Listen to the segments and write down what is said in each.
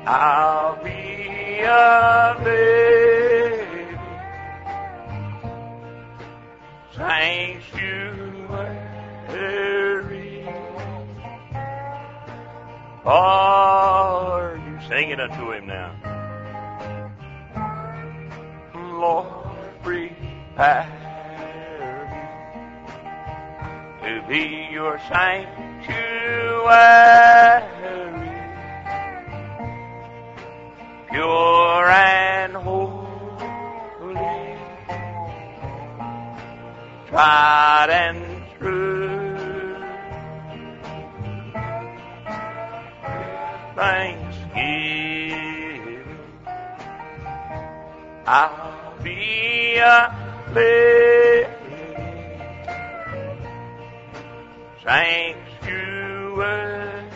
I'll be a living sanctuary for you. Sing it unto Him now. Lord, prepare me to be your sanctuary, pure and holy, tried and true. Thanksgiving, I'll be a living sanctuary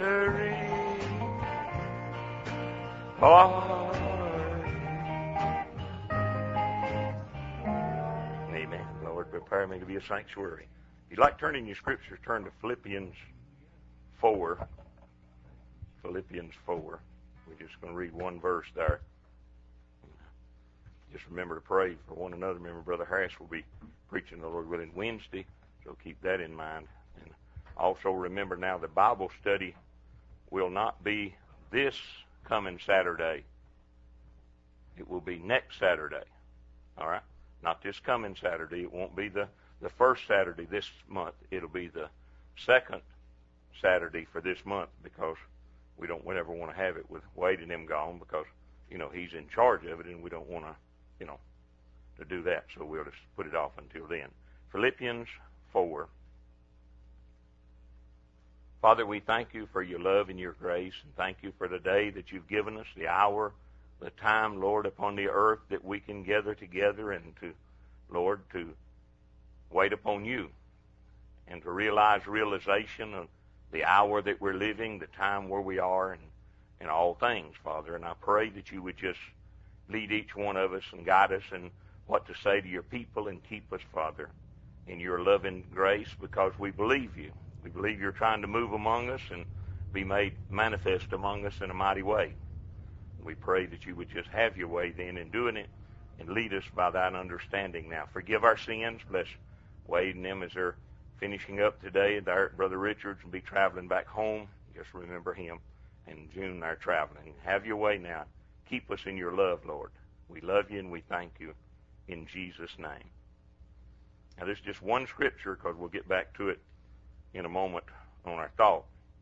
for you. Amen. Lord, prepare me to be a sanctuary. If you'd like to turn in your scriptures, turn to Philippians 4. Philippians 4. We're just going to read one verse there. Just remember to pray for one another. Remember, Brother Harris will be preaching, the Lord willing, Wednesday, so keep that in mind. And also remember now, the Bible study will not be this coming Saturday. It will be next Saturday. All right? Not this coming Saturday. It won't be the first Saturday this month. It'll be the second Saturday for this month, because we don't ever want to have it with Wade and them gone, because, he's in charge of it, and we don't want to, to do that. So we'll just put it off until then. Philippians 4. Father, we thank you for your love and your grace, and thank you for the day that you've given us, the hour, the time, Lord, upon the earth that we can gather together and to, Lord, to wait upon you and to realization of the hour that we're living, the time where we are, and all things, Father. And I pray that you would just lead each one of us and guide us in what to say to your people, and keep us, Father, in your loving grace, because we believe you. We believe you're trying to move among us and be made manifest among us in a mighty way. We pray that you would just have your way then in doing it, and lead us by thine understanding. Now, forgive our sins. Bless Wade and them as they're finishing up today. Brother Richards will be traveling back home. Just remember him. And June, they're traveling. Have your way now. Keep us in your love, Lord. We love you and we thank you in Jesus' name. Now, this is just one scripture, because we'll get back to it in a moment on our thought.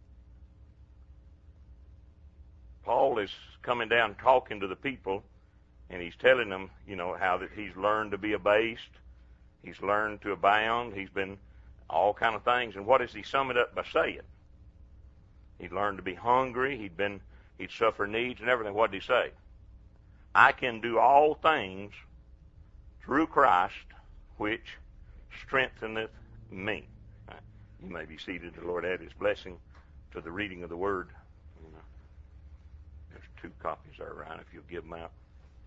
Paul is coming down talking to the people, and he's telling them, how that he's learned to be abased. He's learned to abound. He's been all kind of things. And what does he sum it up by saying? He'd learned to be hungry. He'd suffer needs and everything. What did he say? I can do all things through Christ, which strengtheneth me. Right. You may be seated. The Lord add his blessing to the reading of the word. There's 2 copies there, Ryan, if you'll give them out.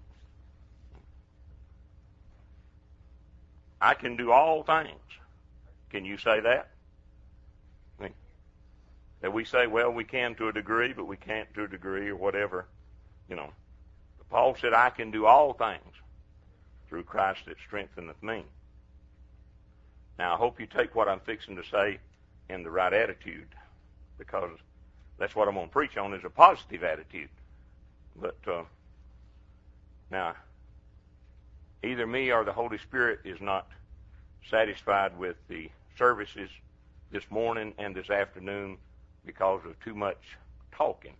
I can do all things. Can you say that? That we say, well, we can to a degree, but we can't to a degree, or whatever. But Paul said, I can do all things through Christ that strengtheneth me. Now, I hope you take what I'm fixing to say in the right attitude, because that's what I'm going to preach on, is a positive attitude. But now, either me or the Holy Spirit is not satisfied with the services this morning and this afternoon because of too much talking.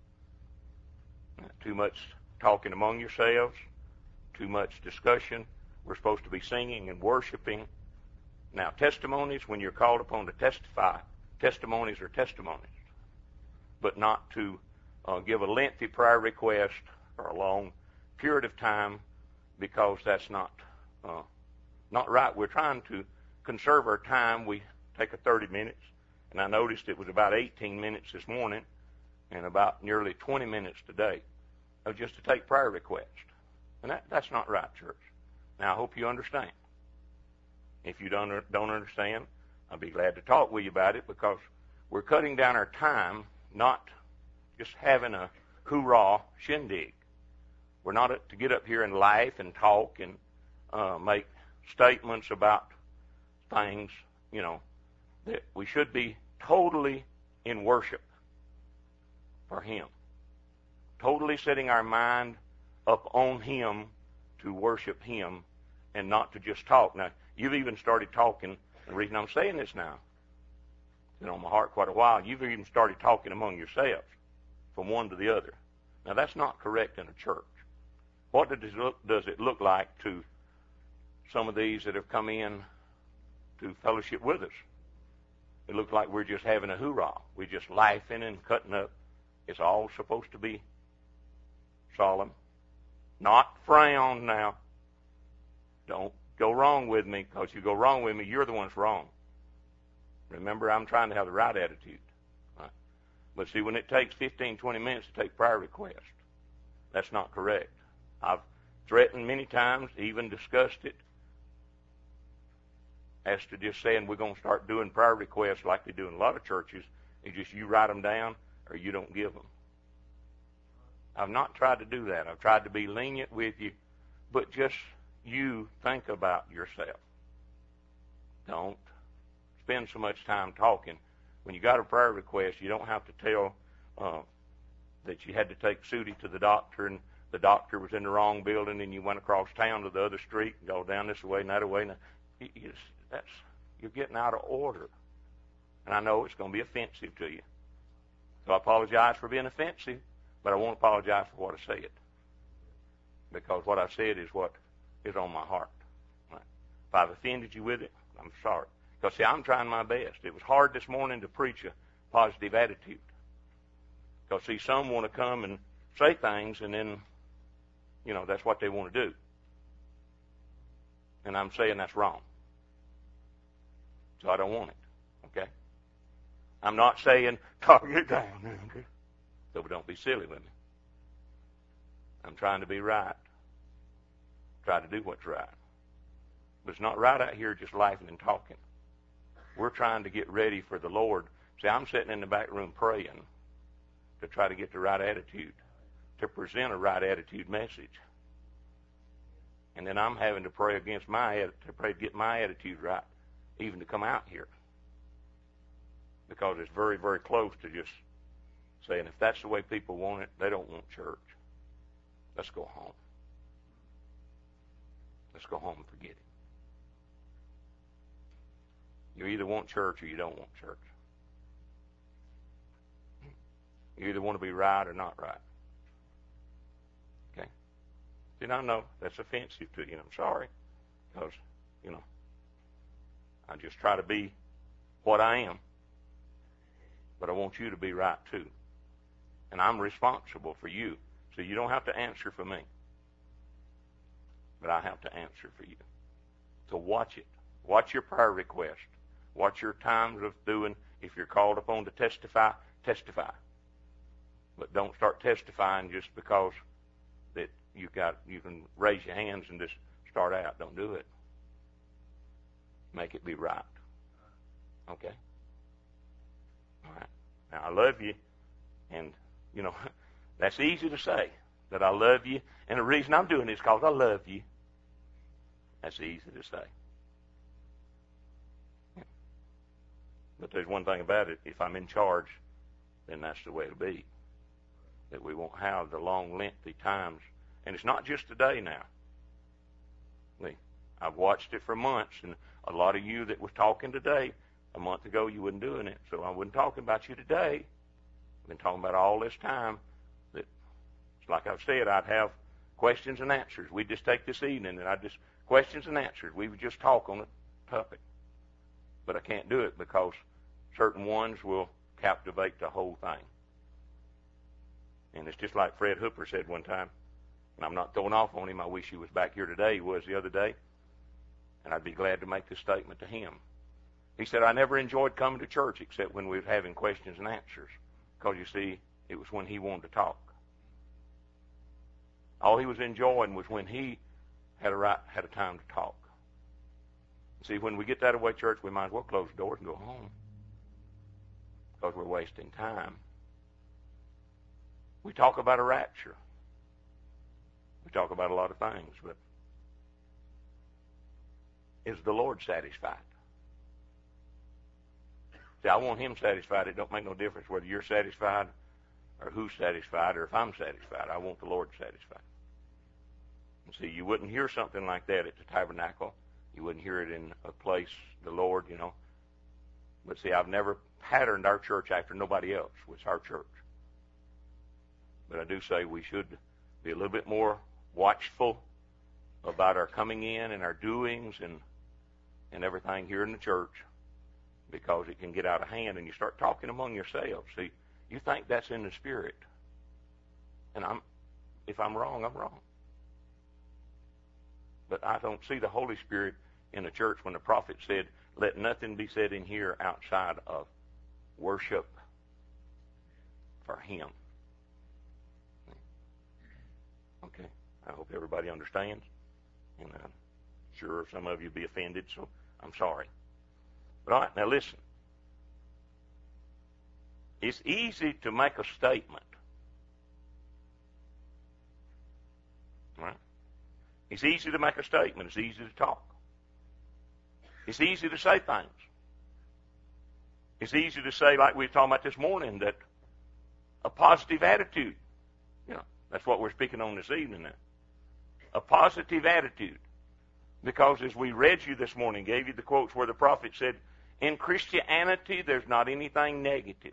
Too much talking among yourselves, too much discussion. We're supposed to be singing and worshiping. Now, testimonies, when you're called upon to testify, testimonies are testimonies, but not to give a lengthy prayer request or a long period of time, because that's not right. We're trying to conserve our time. We take a 30 minutes, and I noticed it was about 18 minutes this morning and about nearly 20 minutes today of just to take prayer requests. And that's not right, church. Now, I hope you understand. If you don't understand, I'll be glad to talk with you about it, because we're cutting down our time, not just having a hoorah shindig. We're not to get up here and laugh and talk and make statements about things, that we should be totally in worship for Him. Totally setting our mind up on Him to worship Him and not to just talk. Now, you've even started talking. The reason I'm saying this now, it's been on my heart quite a while. You've even started talking among yourselves from one to the other. Now, that's not correct in a church. What does it look like to some of these that have come in to fellowship with us? It looks like we're just having a hoorah. We're just laughing and cutting up. It's all supposed to be solemn. Not frown now. Don't go wrong with me, because you go wrong with me, you're the one's wrong. Remember, I'm trying to have the right attitude. Right? But see, when it takes 15, 20 minutes to take prayer requests, that's not correct. I've threatened many times, even discussed it, as to just saying we're going to start doing prayer requests like they do in a lot of churches. It's just you write them down or you don't give them. I've not tried to do that. I've tried to be lenient with you, but just you think about yourself. Don't spend so much time talking. When you got a prayer request, you don't have to tell that you had to take Sudie to the doctor and the doctor was in the wrong building and you went across town to the other street and go down this way and that way. Now, you're getting out of order. And I know it's going to be offensive to you. So I apologize for being offensive, but I won't apologize for what I said. Because what I said is what is on my heart. Right? If I've offended you with it, I'm sorry. Because, see, I'm trying my best. It was hard this morning to preach a positive attitude. Because, see, some want to come and say things and then, that's what they want to do. And I'm saying that's wrong. So I don't want it. Okay? I'm not saying, talk it down. Okay? So don't be silly with me. I'm trying to be right. Try to do what's right. But it's not right out here just laughing and talking. We're trying to get ready for the Lord. See, I'm sitting in the back room praying to try to get the right attitude, to present a right attitude message. And then I'm having to pray against to get my attitude right, even to come out here. Because it's very, very close to just saying, if that's the way people want it, they don't want church. Let's go home. Let's go home and forget it. You either want church or you don't want church. You either want to be right or not right. Okay? See, I know that's offensive to you, and I'm sorry. Because, I just try to be what I am. But I want you to be right, too. And I'm responsible for you. So you don't have to answer for me. But I have to answer for you. So watch it. Watch your prayer request. Watch your times of doing. If you're called upon to testify, testify. But don't start testifying just because that you can raise your hands and just start out. Don't do it. Make it be right. Okay? All right. Now, I love you. And, that's easy to say, that I love you. And the reason I'm doing this is because I love you. That's easy to say. But there's one thing about it. If I'm in charge, then that's the way it'll be. That we won't have the long, lengthy times. And it's not just today now. I've watched it for months, and a lot of you that was talking today, a month ago you wasn't doing it, so I wasn't talking about you today. I've been talking about all this time that, like I've said, I'd have questions and answers. We'd just take this evening, and I'd just questions and answers. We would just talk on a topic. But I can't do it because certain ones will captivate the whole thing. And it's just like Fred Hooper said one time, and I'm not throwing off on him. I wish he was back here today. He was the other day. And I'd be glad to make this statement to him. He said, I never enjoyed coming to church except when we were having questions and answers. Because, you see, it was when he wanted to talk. All he was enjoying was when he had a time to talk. See, when we get that away church, we might as well close the doors and go home. Because we're wasting time. We talk about a rapture. We talk about a lot of things, but is the Lord satisfied? See, I want Him satisfied. It don't make no difference whether you're satisfied or who's satisfied or if I'm satisfied. I want the Lord satisfied. And see, you wouldn't hear something like that at the tabernacle. You wouldn't hear it in a place, the Lord, you know. But see, I've never patterned our church after nobody else. It's our church. But I do say we should be a little bit more watchful about our coming in and our doings and everything here in the church, because it can get out of hand and you start talking among yourselves. See, you think that's in the Spirit. And if I'm wrong, I'm wrong. But I don't see the Holy Spirit in the church when the prophet said, let nothing be said in here outside of worship for Him. Okay, I hope everybody understands. And I'm sure some of you be offended, so I'm sorry. But all right, now listen. It's easy to make a statement. All right? It's easy to make a statement. It's easy to talk. It's easy to say things. It's easy to say, like we were talking about this morning, that a positive attitude. You know, that's what we're speaking on this evening now. A positive attitude. Because as we read you this morning, gave you the quotes where the prophet said, in Christianity, there's not anything negative.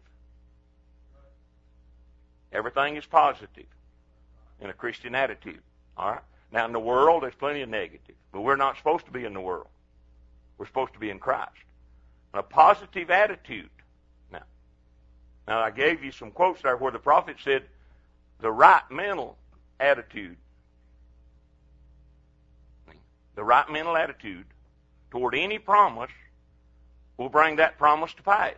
Everything is positive in a Christian attitude. All right? Now, in the world, there's plenty of negative. But we're not supposed to be in the world. We're supposed to be in Christ. And a positive attitude. Now, I gave you some quotes there where the prophet said, the right mental attitude. The right mental attitude toward any promise will bring that promise to pass.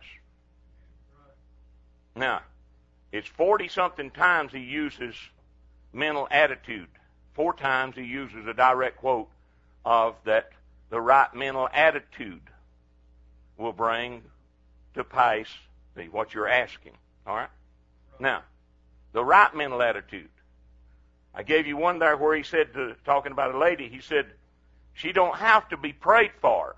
Now, it's 40-something times he uses mental attitude. 4 times he uses a direct quote of that the right mental attitude will bring to pass what you're asking. All right? Now, the right mental attitude. I gave you one there where he said, talking about a lady, he said, she don't have to be prayed for.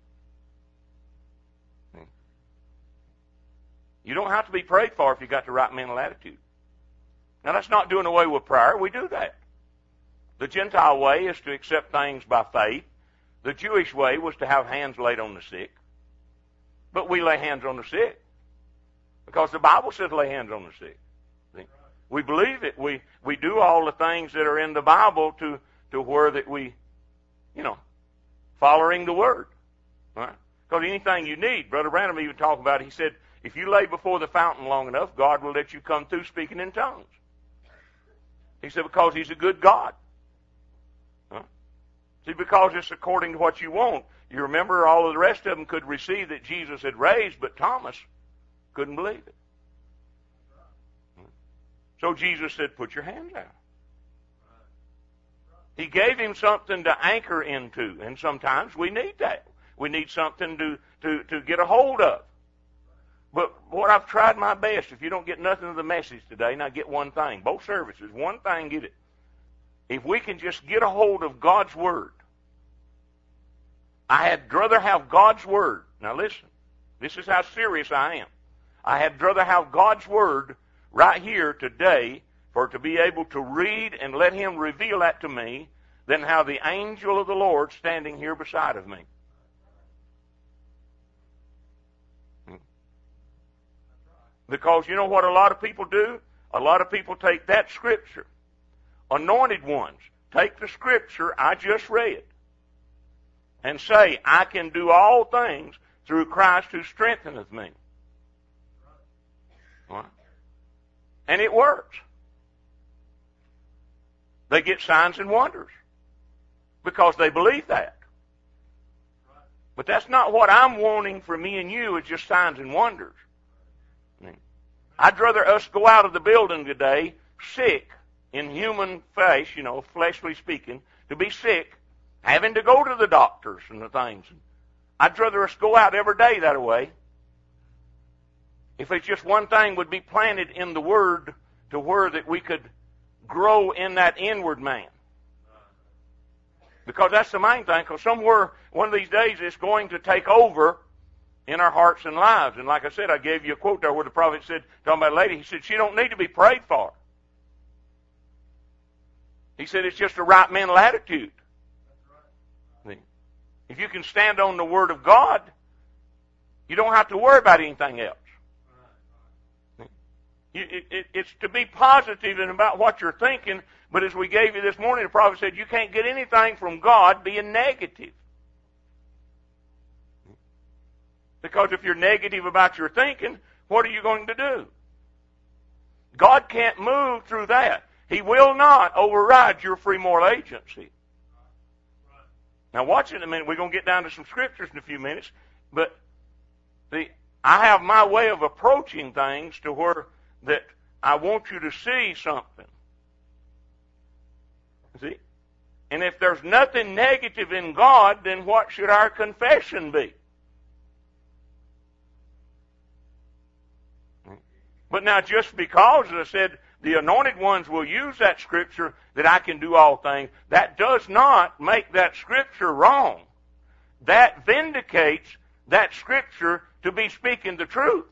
You don't have to be prayed for if you got the right mental attitude. Now, that's not doing away with prayer. We do that. The Gentile way is to accept things by faith. The Jewish way was to have hands laid on the sick. But we lay hands on the sick because the Bible says lay hands on the sick. See? We believe it. We do all the things that are in the Bible to where that we, following the Word. Right? Because anything you need, Brother Branham even talked about it, he said, if you lay before the fountain long enough, God will let you come through speaking in tongues. He said, because He's a good God. Huh? See, because it's according to what you want. You remember all of the rest of them could receive that Jesus had raised, but Thomas couldn't believe it. So Jesus said, put your hands out. He gave him something to anchor into, and sometimes we need that. We need something to get a hold of. But what I've tried my best, if you don't get nothing of the message today, now get one thing. Both services, one thing, get it. If we can just get a hold of God's Word. I had rather have God's Word. Now listen, this is how serious I am. I had rather have God's Word right here today for to be able to read and let Him reveal that to me than have the angel of the Lord standing here beside of me. Because you know what a lot of people do? A lot of people take that scripture. Anointed ones take the scripture I just read and say, I can do all things through Christ who strengtheneth me. Right? And it works. They get signs and wonders because they believe that. But that's not what I'm wanting for me and you, is just signs and wonders. I'd rather us go out of the building today sick in human flesh, fleshly speaking, to be sick, having to go to the doctors and the things. I'd rather us go out every day that way. If it's just one thing would be planted in the Word to where that we could grow in that inward man. Because that's the main thing, because somewhere, one of these days, it's going to take over in our hearts and lives. And like I said, I gave you a quote there where the prophet said, talking about a lady, he said, she don't need to be prayed for. He said, it's just a right mental attitude. If you can stand on the Word of God, you don't have to worry about anything else. It's to be positive and about what you're thinking, but as we gave you this morning, the prophet said you can't get anything from God being negative. Because if you're negative about your thinking, what are you going to do? God can't move through that. He will not override your free moral agency. Now watch it in a minute. We're going to get down to some scriptures in a few minutes. But I have my way of approaching things to where that I want you to see something. See? And if there's nothing negative in God, then what should our confession be? But now just because, as I said, the anointed ones will use that scripture that I can do all things, that does not make that scripture wrong. That vindicates that scripture to be speaking the truth.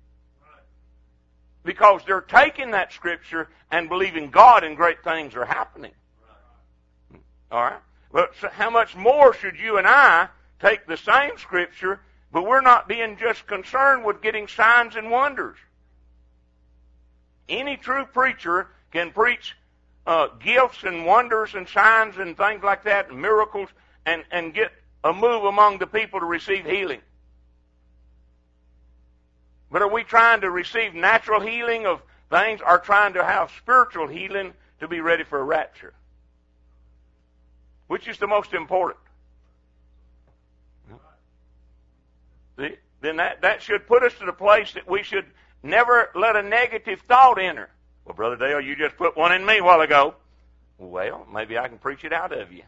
Because they're taking that scripture and believing God and great things are happening. All right? But so how much more should you and I take the same scripture, but we're not being just concerned with getting signs and wonders? Any true preacher can preach gifts and wonders and signs and things like that, and miracles, and get a move among the people to receive healing. But are we trying to receive natural healing of things, or trying to have spiritual healing to be ready for a rapture? Which is the most important? See? Then that should put us to the place that we should never let a negative thought enter. Well, Brother Dale, you just put one in me a while ago. Well, maybe I can preach it out of you.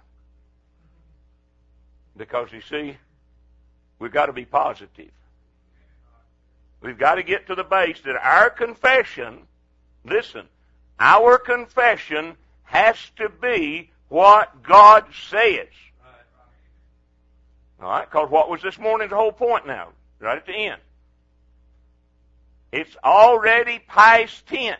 Because, you see, we've got to be positive. We've got to get to the base that our confession, listen, our confession has to be what God says. All right, because what was this morning's whole point now? Right at the end. It's already past tense.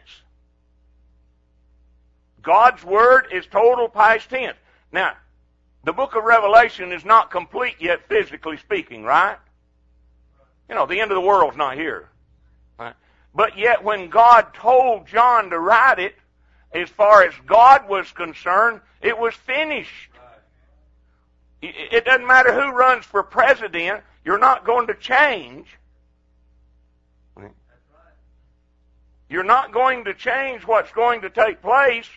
God's Word is total past tense. Now, the book of Revelation is not complete yet, physically speaking, right? You know, the end of the world's not here. Right? But yet when God told John to write it, as far as God was concerned, it was finished. It doesn't matter who runs for president, you're not going to change. You're not going to change what's going to take place.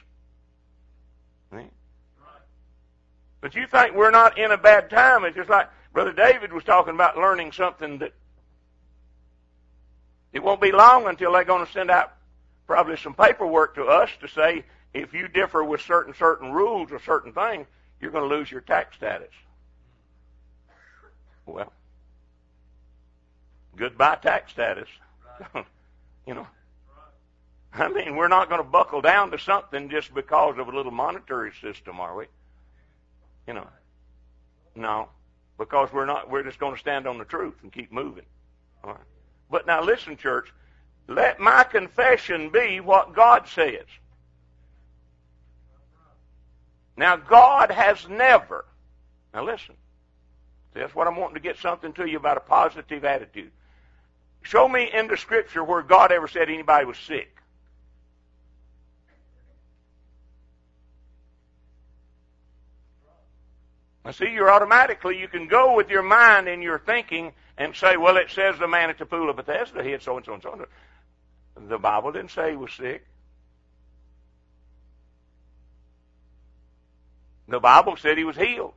But you think we're not in a bad time. It's just like Brother David was talking about learning something that it won't be long until they're going to send out probably some paperwork to us to say if you differ with certain rules or certain things, you're going to lose your tax status. Well, goodbye tax status. You know. I mean, we're not going to buckle down to something just because of a little monetary system, are we? You know. No. Because we're just going to stand on the truth and keep moving. All right. But now listen, church, let my confession be what God says. Now God has never, now listen, see, that's what I'm wanting to get something to you about a positive attitude. Show me in the Scripture where God ever said anybody was sick. Now see, you can go with your mind and your thinking and say, well, it says the man at the pool of Bethesda, he had so and so and so. The Bible didn't say he was sick. The Bible said he was healed.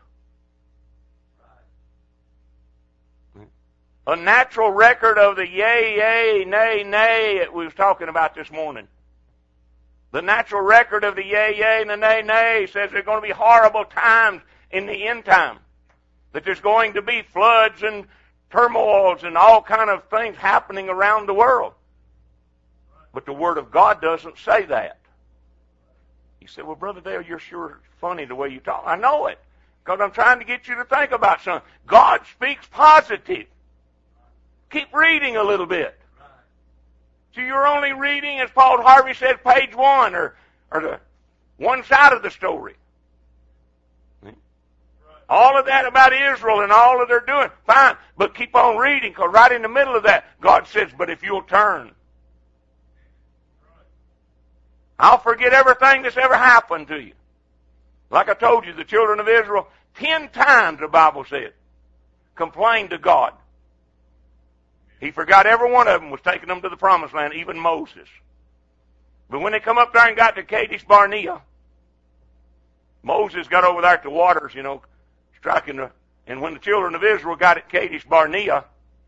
A natural record of the yea, yea, nay, nay that we was talking about this morning. The natural record of the yea, yea, and the nay, nay says there are going to be horrible times in the end time. That there's going to be floods and turmoils and all kind of things happening around the world. But the Word of God doesn't say that. He said, well, Brother Dale, you're sure funny the way you talk. I know it, because I'm trying to get you to think about something. God speaks positive. Keep reading a little bit. So you're only reading, as Paul Harvey said, page 1 or the one side of the story. All of that about Israel and all that they're doing, fine. But keep on reading, because right in the middle of that, God says, but if you'll turn, I'll forget everything that's ever happened to you. Like I told you, the children of Israel, 10 times the Bible said, complained to God. He forgot every one of them was taking them to the promised land, even Moses. But when they come up there and got to Kadesh Barnea, Moses got over there at the waters, striking the, and when the children of Israel got at Kadesh Barnea,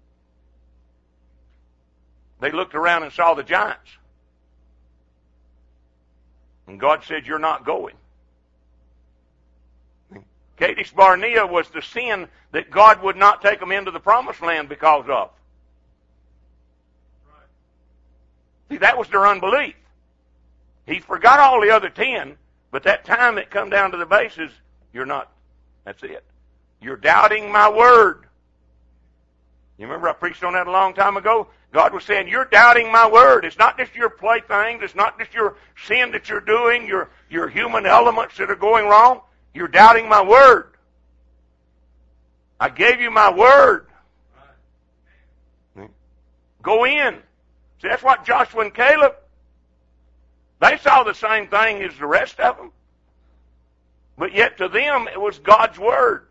they looked around and saw the giants. And God said, you're not going. Kadesh Barnea was the sin that God would not take them into the promised land because of. See, that was their unbelief. He forgot all the other 10, but that time it come down to the basis, you're not. That's it. You're doubting my word. You remember I preached on that a long time ago? God was saying, you're doubting my word. It's not just your playthings. It's not just your sin that you're doing, your human elements that are going wrong. You're doubting my word. I gave you my word. Go in. See, that's what Joshua and Caleb, they saw the same thing as the rest of them. But yet to them, it was God's word.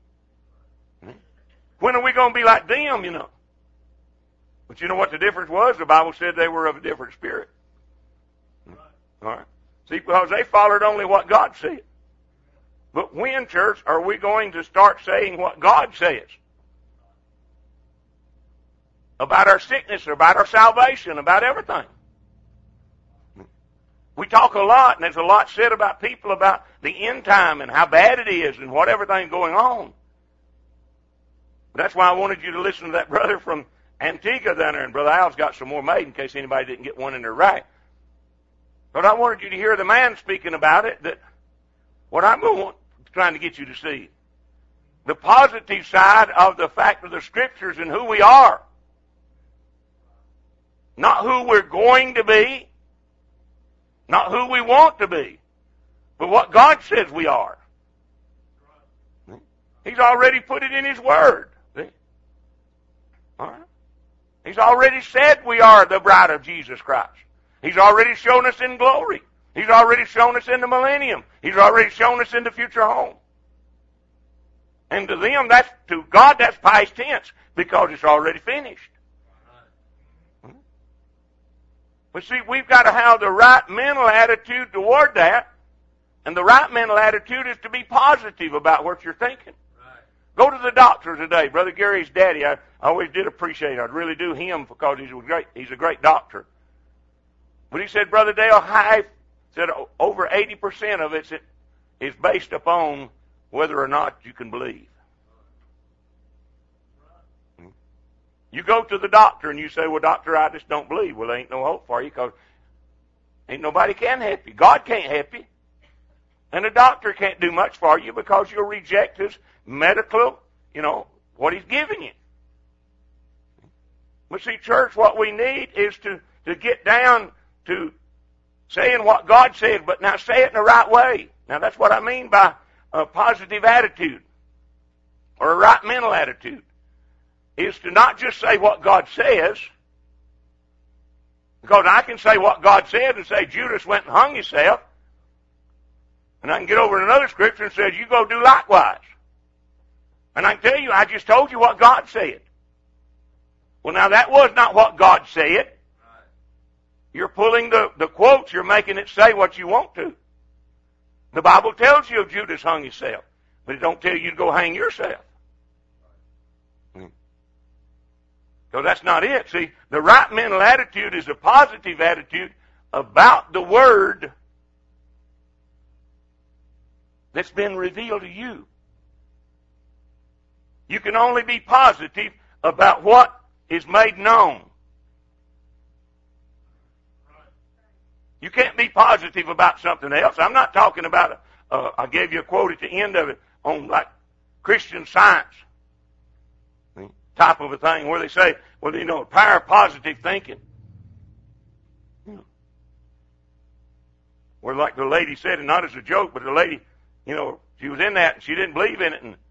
When are we going to be like them, But you know what the difference was? The Bible said they were of a different spirit. All right. See, because they followed only what God said. But when, church, are we going to start saying what God says? About our sickness, about our salvation, about everything. We talk a lot, and there's a lot said about people about the end time and how bad it is and what everything's going on. But that's why I wanted you to listen to that brother from Antigua down there, and Brother Al's got some more made in case anybody didn't get one in their right. But I wanted you to hear the man speaking about it, that what I'm trying to get you to see, the positive side of the fact of the Scriptures and who we are. Not who we're going to be, not who we want to be, but what God says we are. He's already put it in His Word. See? All right. He's already said we are the bride of Jesus Christ. He's already shown us in glory. He's already shown us in the millennium. He's already shown us in the future home. And to them, to God, that's past tense, because it's already finished. But see, we've got to have the right mental attitude toward that. And the right mental attitude is to be positive about what you're thinking. Right. Go to the doctor today. Brother Gary's daddy, I always did appreciate it. I really do him because he's a great doctor. But he said, Brother Dale, said over 80% of it is based upon whether or not you can believe. You go to the doctor and you say, well, doctor, I just don't believe. Well, there ain't no hope for you because ain't nobody can help you. God can't help you. And the doctor can't do much for you because you'll reject his medical, what he's giving you. But see, church, what we need is to get down to saying what God said, but now say it in the right way. Now, that's what I mean by a positive attitude or a right mental attitude. Is to not just say what God says, because I can say what God said and say Judas went and hung himself, and I can get over in another scripture and say, you go do likewise. And I can tell you, I just told you what God said. Well, now that was not what God said. You're pulling the quotes, you're making it say what you want to. The Bible tells you Judas hung himself, but it don't tell you to go hang yourself. So that's not it. See, the right mental attitude is a positive attitude about the Word that's been revealed to you. You can only be positive about what is made known. You can't be positive about something else. I'm not talking about, I gave you a quote at the end of it on like Christian Science type of a thing where they say, well, you know, power of positive thinking. Where like the lady said, and not as a joke, but the lady, you know, she was in that and she didn't believe in it, and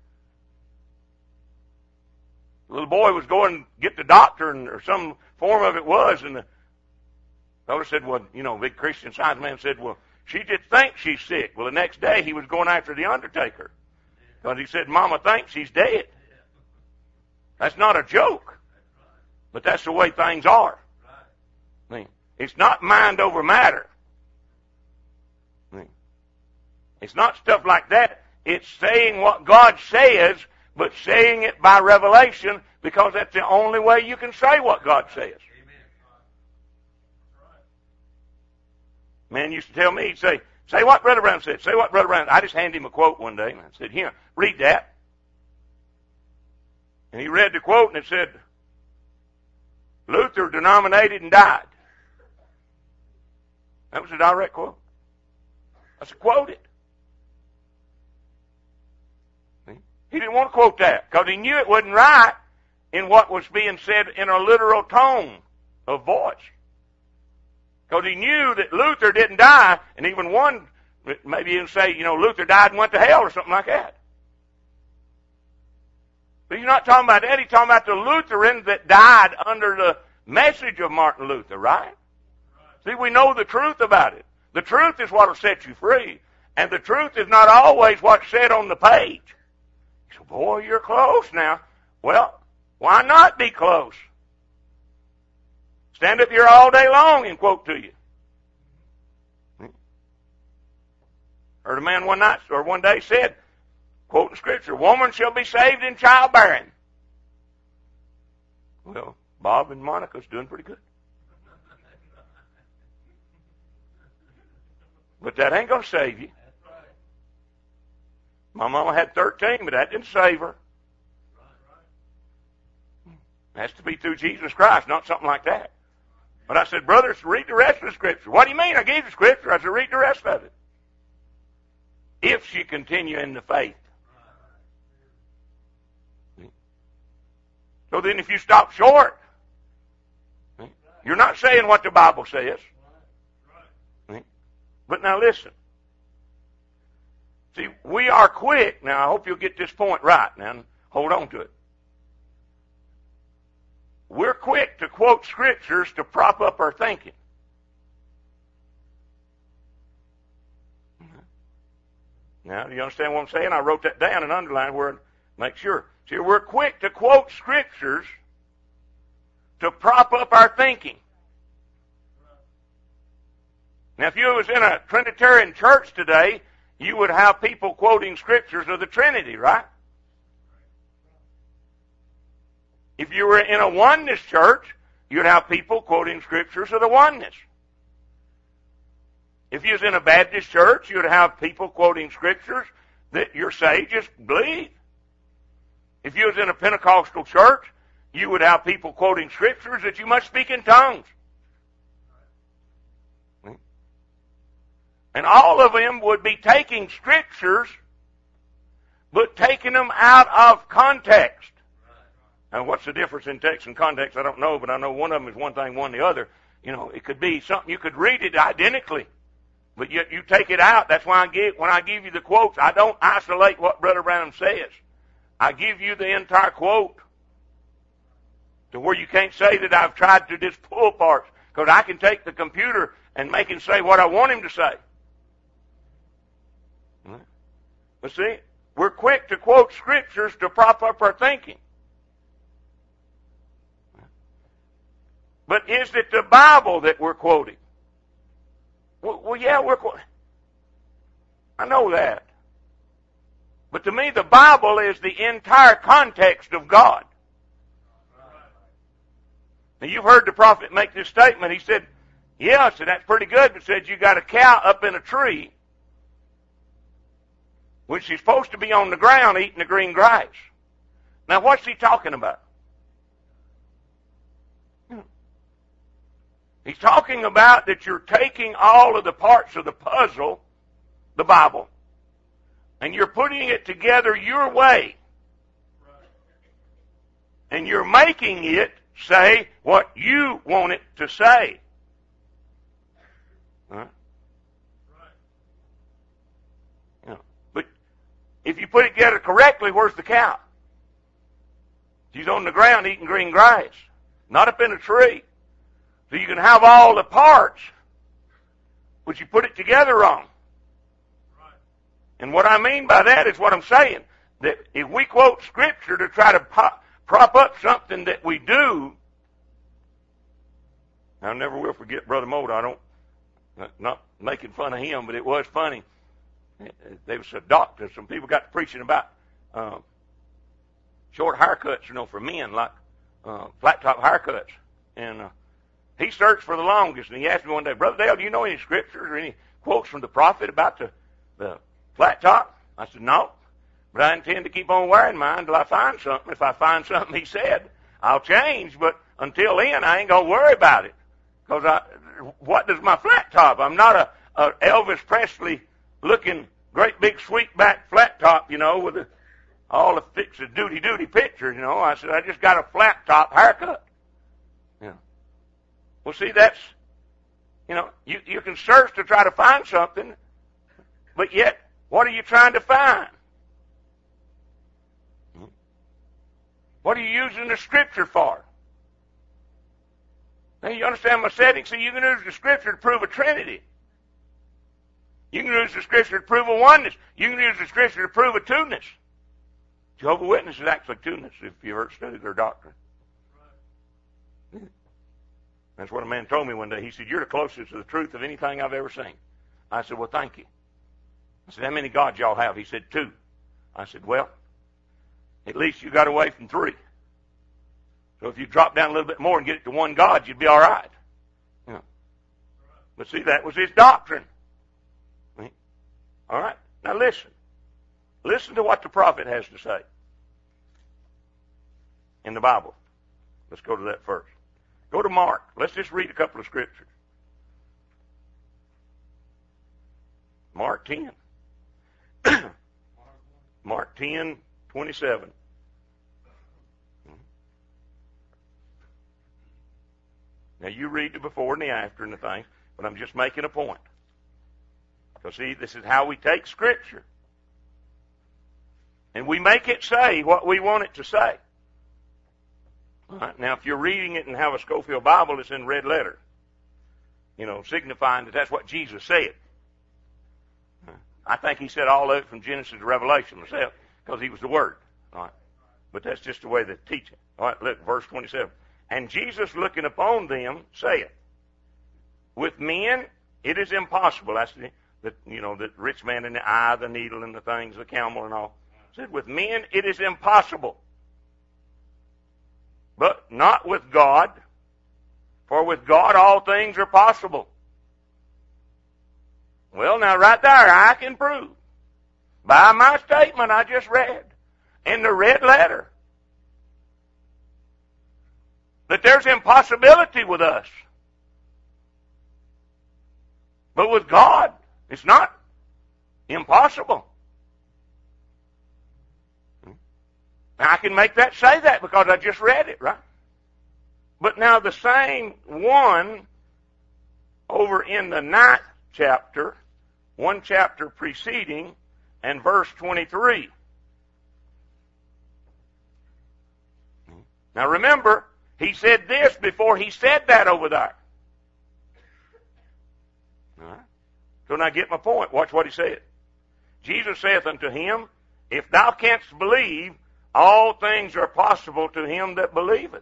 the little boy was going to get the doctor, or some form of it was, and the fellow said, well, you know, big Christian Science man said, well, she just thinks she's sick. Well, the next day he was going after the undertaker because he said, Mama thinks she's dead. That's not a joke, but that's the way things are. I mean, it's not mind over matter. I mean, it's not stuff like that. It's saying what God says, but saying it by revelation, because that's the only way you can say what God says. Man used to tell me, he'd say what Brother Brown said. Say what Brother Brown. I just handed him a quote one day, and I said, here, read that. And he read the quote, and it said, Luther denominated and died. That was a direct quote. I said, quote it. He didn't want to quote that because he knew it wasn't right in what was being said in a literal tone of voice. Because he knew that Luther didn't die, and even one, maybe even say, you know, Luther died and went to hell or something like that. But he's not talking about that. He's talking about the Lutherans that died under the message of Martin Luther, right? See, we know the truth about it. The truth is what will set you free. And the truth is not always what's said on the page. So, boy, you're close now. Well, why not be close? Stand up here all day long and quote to you. Heard a man one day said, quoting Scripture, woman shall be saved in childbearing. Well, Bob and Monica's doing pretty good. But that ain't going to save you. My mama had 13, but that didn't save her. It has to be through Jesus Christ, not something like that. But I said, brothers, read the rest of the Scripture. What do you mean? I gave the Scripture. I said, read the rest of it. If she continue in the faith. So then if you stop short, you're not saying what the Bible says. But now listen. See, we are quick. Now, I hope you'll get this point right. Now, hold on to it. We're quick to quote Scriptures to prop up our thinking. Now, do you understand what I'm saying? I wrote that down and underlined where to make sure. See, we're quick to quote Scriptures to prop up our thinking. Now, if you was in a Trinitarian church today, you would have people quoting Scriptures of the Trinity, right? If you were in a oneness church, you'd have people quoting Scriptures of the oneness. If you was in a Baptist church, you'd have people quoting Scriptures that your sages believe. If you was in a Pentecostal church, you would have people quoting Scriptures that you must speak in tongues. And all of them would be taking Scriptures, but taking them out of context. Now, what's the difference in text and context? I don't know, but I know one of them is one thing, one the other. You know, it could be something, you could read it identically, but yet you take it out. That's why when I give you the quotes, I don't isolate what Brother Branham says. I give you the entire quote to where you can't say that I've tried to just pull parts, because I can take the computer and make him say what I want him to say. But see, we're quick to quote Scriptures to prop up our thinking. But is it the Bible that we're quoting? Well, yeah, we're quoting. I know that. But to me, the Bible is the entire context of God. Now, you've heard the prophet make this statement. He said, yeah, I said, that's pretty good, but said you got a cow up in a tree when she's supposed to be on the ground eating the green grass. Now, what's he talking about? He's talking about that you're taking all of the parts of the puzzle, the Bible, and you're putting it together your way. And you're making it say what you want it to say. Right? You know, but if you put it together correctly, where's the cow? She's on the ground eating green grass, not up in a tree. So you can have all the parts, but you put it together wrong. And what I mean by that is what I'm saying, that if we quote Scripture to try to prop up something that we do, I never will forget Brother Mold. Not making fun of him, but it was funny. There was a doctor, some people got to preaching about short haircuts, for men, like flat top haircuts. And he searched for the longest, and he asked me one day, Brother Dale, do you know any scriptures or any quotes from the prophet about the flat top? I said, no, but I intend to keep on wearing mine until I find something. If I find something he said, I'll change, but until then, I ain't going to worry about it. Because what does my flat top? I'm not a Elvis Presley looking great big sweet back flat top, with all the fixed duty pictures, I said, I just got a flat top haircut. Well, see, that's, you can search to try to find something, but yet, what are you trying to find? What are you using the Scripture for? Now, you understand my setting? See, you can use the Scripture to prove a Trinity. You can use the Scripture to prove a oneness. You can use the Scripture to prove a two-ness. Jehovah's Witnesses is actually two-ness, if you ever studied their doctrine. That's what a man told me one day. He said, you're the closest to the truth of anything I've ever seen. I said, well, thank you. I said, how many gods y'all have? He said, 2. I said, well, at least you got away from 3. So if you drop down a little bit more and get it to 1 God, you'd be all right. But see, that was his doctrine. All right? Now listen. Listen to what the prophet has to say in the Bible. Let's go to that first. Go to Mark. Let's just read a couple of scriptures. Mark 10. Mark 10:27. Now you read the before and the after and the things, but I'm just making a point. Because see, this is how we take Scripture. And we make it say what we want it to say. Right. Now, if you're reading it and have a Scofield Bible, it's in red letter. Signifying that that's what Jesus said. I think he said all of it from Genesis to Revelation myself, because he was the Word. All right. But that's just the way they teach it. All right, look, verse 27. And Jesus looking upon them saith, with men it is impossible. That's the rich man in the eye, the needle and the things, the camel and all. Said, with men it is impossible. But not with God, for with God all things are possible. Well, now right there I can prove, by my statement I just read, in the red letter, that there's impossibility with us. But with God, it's not impossible. Now, I can make that say that because I just read it, right? But now the same one over in the 9th chapter, 1 chapter preceding, and verse 23. Now remember, he said this before he said that over there. All right? So now get my point. Watch what he said. Jesus saith unto him, if thou canst believe, all things are possible to him that believeth.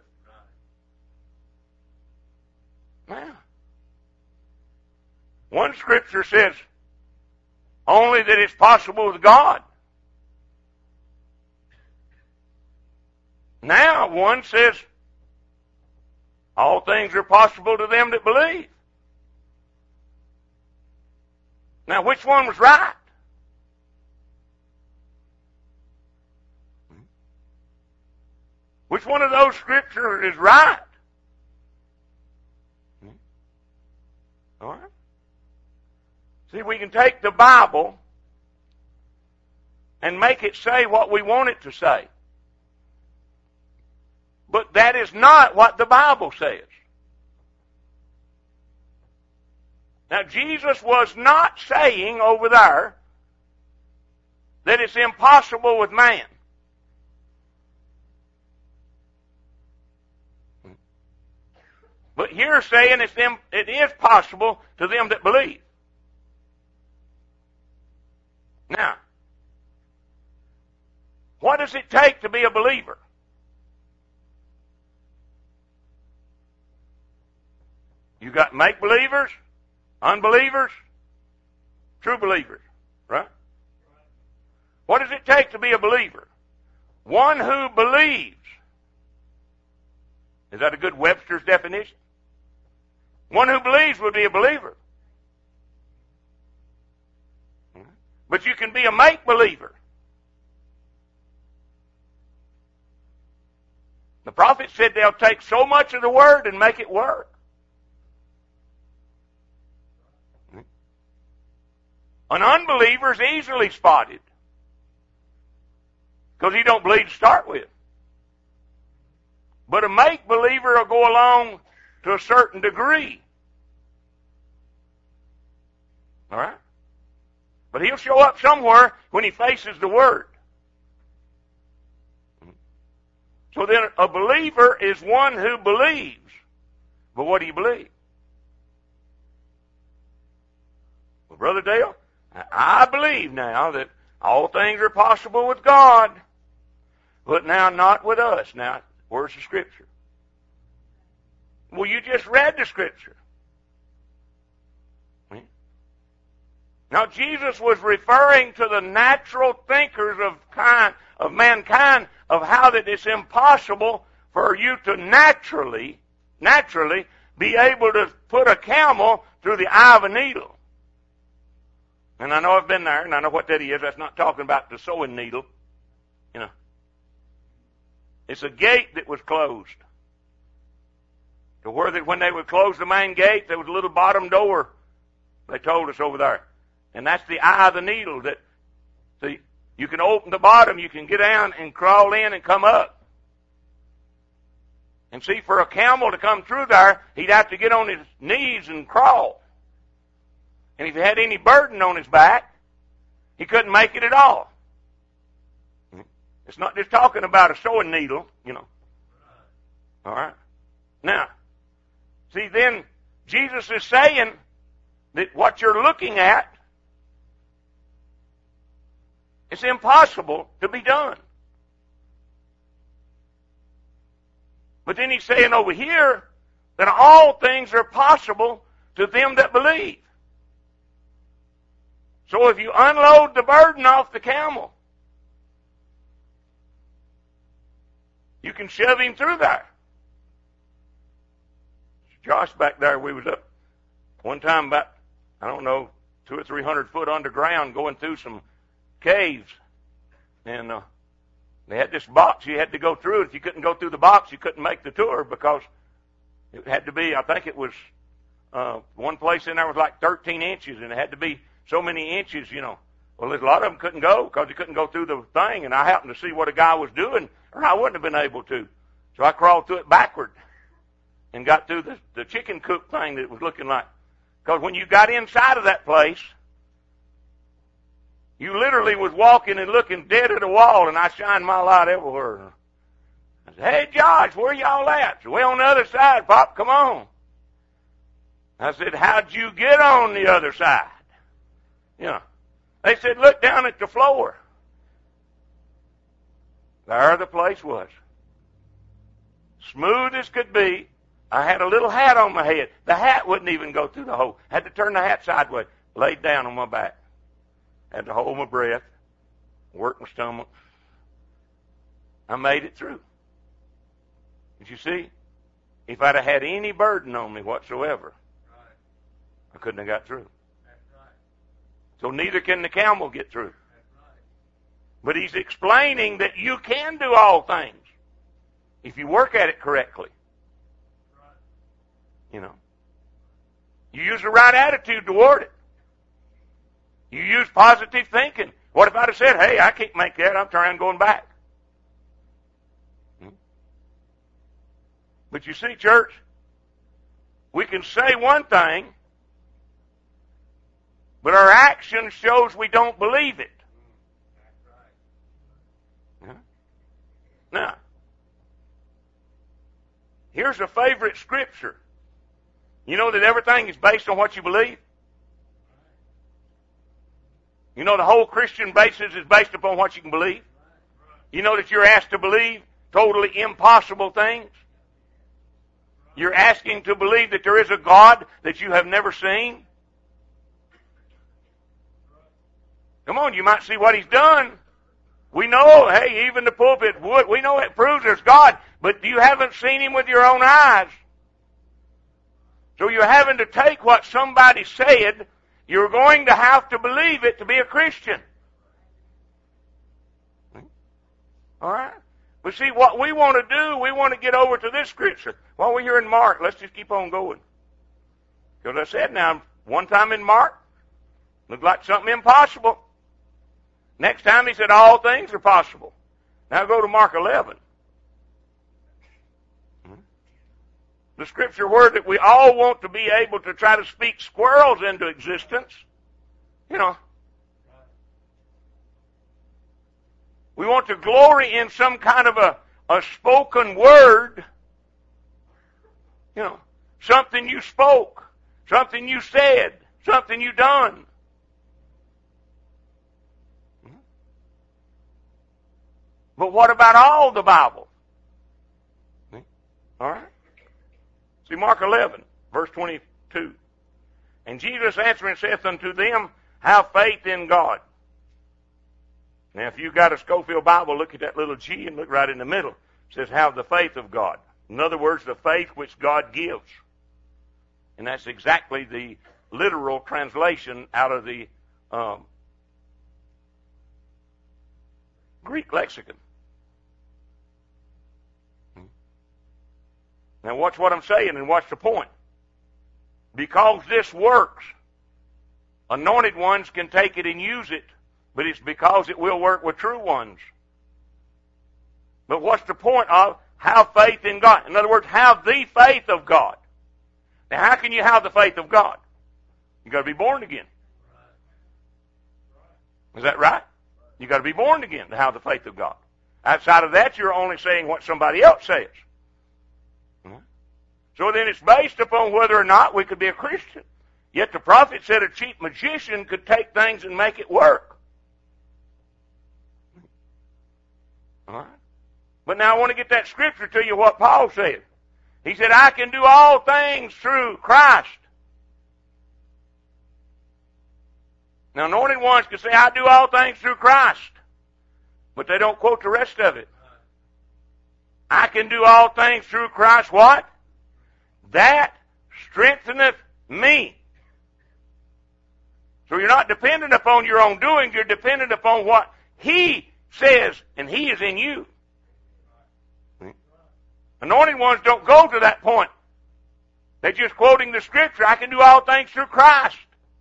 Now, one scripture says only that it's possible with God. Now, one says all things are possible to them that believe. Now, which one was right? Which one of those scriptures is right? All right? See, we can take the Bible and make it say what we want it to say. But that is not what the Bible says. Now, Jesus was not saying over there that it's impossible with man. But here saying it is possible to them that believe. Now, what does it take to be a believer? You got make-believers, unbelievers, true believers, right? What does it take to be a believer? One who believes. Is that a good Webster's definition? One who believes would be a believer. But you can be a make-believer. The prophet said they'll take so much of the word and make it work. An unbeliever is easily spotted because he don't believe to start with. But a make-believer will go along to a certain degree. All right? But he'll show up somewhere when he faces the Word. So then a believer is one who believes. But what do you believe? Well, Brother Dale, I believe now that all things are possible with God, but now not with us. Now, where's the Scripture? Well, you just read the Scripture. Now, Jesus was referring to the natural thinkers of mankind of how that it's impossible for you to naturally be able to put a camel through the eye of a needle. And I know I've been there, and I know what that is. That's not talking about the sewing needle. You know. It's a gate that was closed. To where that when they would close the main gate, there was a little bottom door, they told us over there. And that's the eye of the needle that, see, you can open the bottom, you can get down and crawl in and come up. And see, for a camel to come through there, he'd have to get on his knees and crawl. And if he had any burden on his back, he couldn't make it at all. It's not just talking about a sewing needle, you know. All right? Now, see, then Jesus is saying that what you're looking at, it's impossible to be done. But then he's saying over here that all things are possible to them that believe. So if you unload the burden off the camel, you can shove him through there. Josh back there, we was up one time about, 200 or 300 foot underground going through some caves. And they had this box you had to go through. If you couldn't go through the box, you couldn't make the tour because it had to be, I think it was, one place in there was like 13 inches and it had to be so many inches, you know. Well, a lot of them couldn't go because they couldn't go through the thing, and I happened to see what a guy was doing, or I wouldn't have been able to. So I crawled through it backward and got through the chicken coop thing that was looking like. Because when you got inside of that place, you literally was walking and looking dead at the wall, and I shined my light everywhere. I said, "Hey, Josh, where y'all at?" So, "We're on the other side, Pop, come on." I said, "How'd you get on the other side?" You know. They said, "Look down at the floor." There the place was. Smooth as could be. I had a little hat on my head. The hat wouldn't even go through the hole. Had to turn the hat sideways. Laid down on my back. Had to hold my breath. Work my stomach. I made it through. Did you see? If I'd have had any burden on me whatsoever, I couldn't have got through. So neither can the camel get through. But he's explaining that you can do all things if you work at it correctly. You know. You use the right attitude toward it. You use positive thinking. What if I'd have said, hey, I can't make that, I'm turning and going back? But you see, church, we can say one thing, but our action shows we don't believe it. Now, here's a favorite scripture. You know that everything is based on what you believe? You know the whole Christian basis is based upon what you can believe? You know that you're asked to believe totally impossible things? You're asking to believe that there is a God that you have never seen? Come on, you might see what He's done. We know, hey, even the pulpit would. We know it proves there's God, but you haven't seen Him with your own eyes. So you're having to take what somebody said. You're going to have to believe it to be a Christian. All right? But see, what we want to do, we want to get over to this scripture. While we're here in Mark, let's just keep on going. Because I said now, one time in Mark, looked like something impossible. Next time he said all things are possible. Now go to Mark 11. The scripture word that we all want to be able to try to speak squirrels into existence. You know. We want to glory in some kind of a spoken word. You know, something you spoke, something you said, something you done. But what about all the Bible? All right? See, Mark 11, verse 22. And Jesus answering saith unto them, have faith in God. Now, if you've got a Scofield Bible, look at that little G and look right in the middle. It says, have the faith of God. In other words, the faith which God gives. And that's exactly the literal translation out of the Greek lexicon. Now watch what I'm saying and watch the point. Because this works, anointed ones can take it and use it, but it's because it will work with true ones. But what's the point of have faith in God? In other words, have the faith of God. Now how can you have the faith of God? You've got to be born again. Is that right? You've got to be born again to have the faith of God. Outside of that, you're only saying what somebody else says. So then it's based upon whether or not we could be a Christian. Yet the prophet said a cheap magician could take things and make it work. All right? But now I want to get that scripture to you what Paul said. He said, I can do all things through Christ. Now anointed ones can say, I do all things through Christ. But they don't quote the rest of it. I can do all things through Christ, what? That strengtheneth me. So you're not dependent upon your own doing, you're dependent upon what He says, and He is in you. Anointed ones don't go to that point. They're just quoting the scripture, I can do all things through Christ.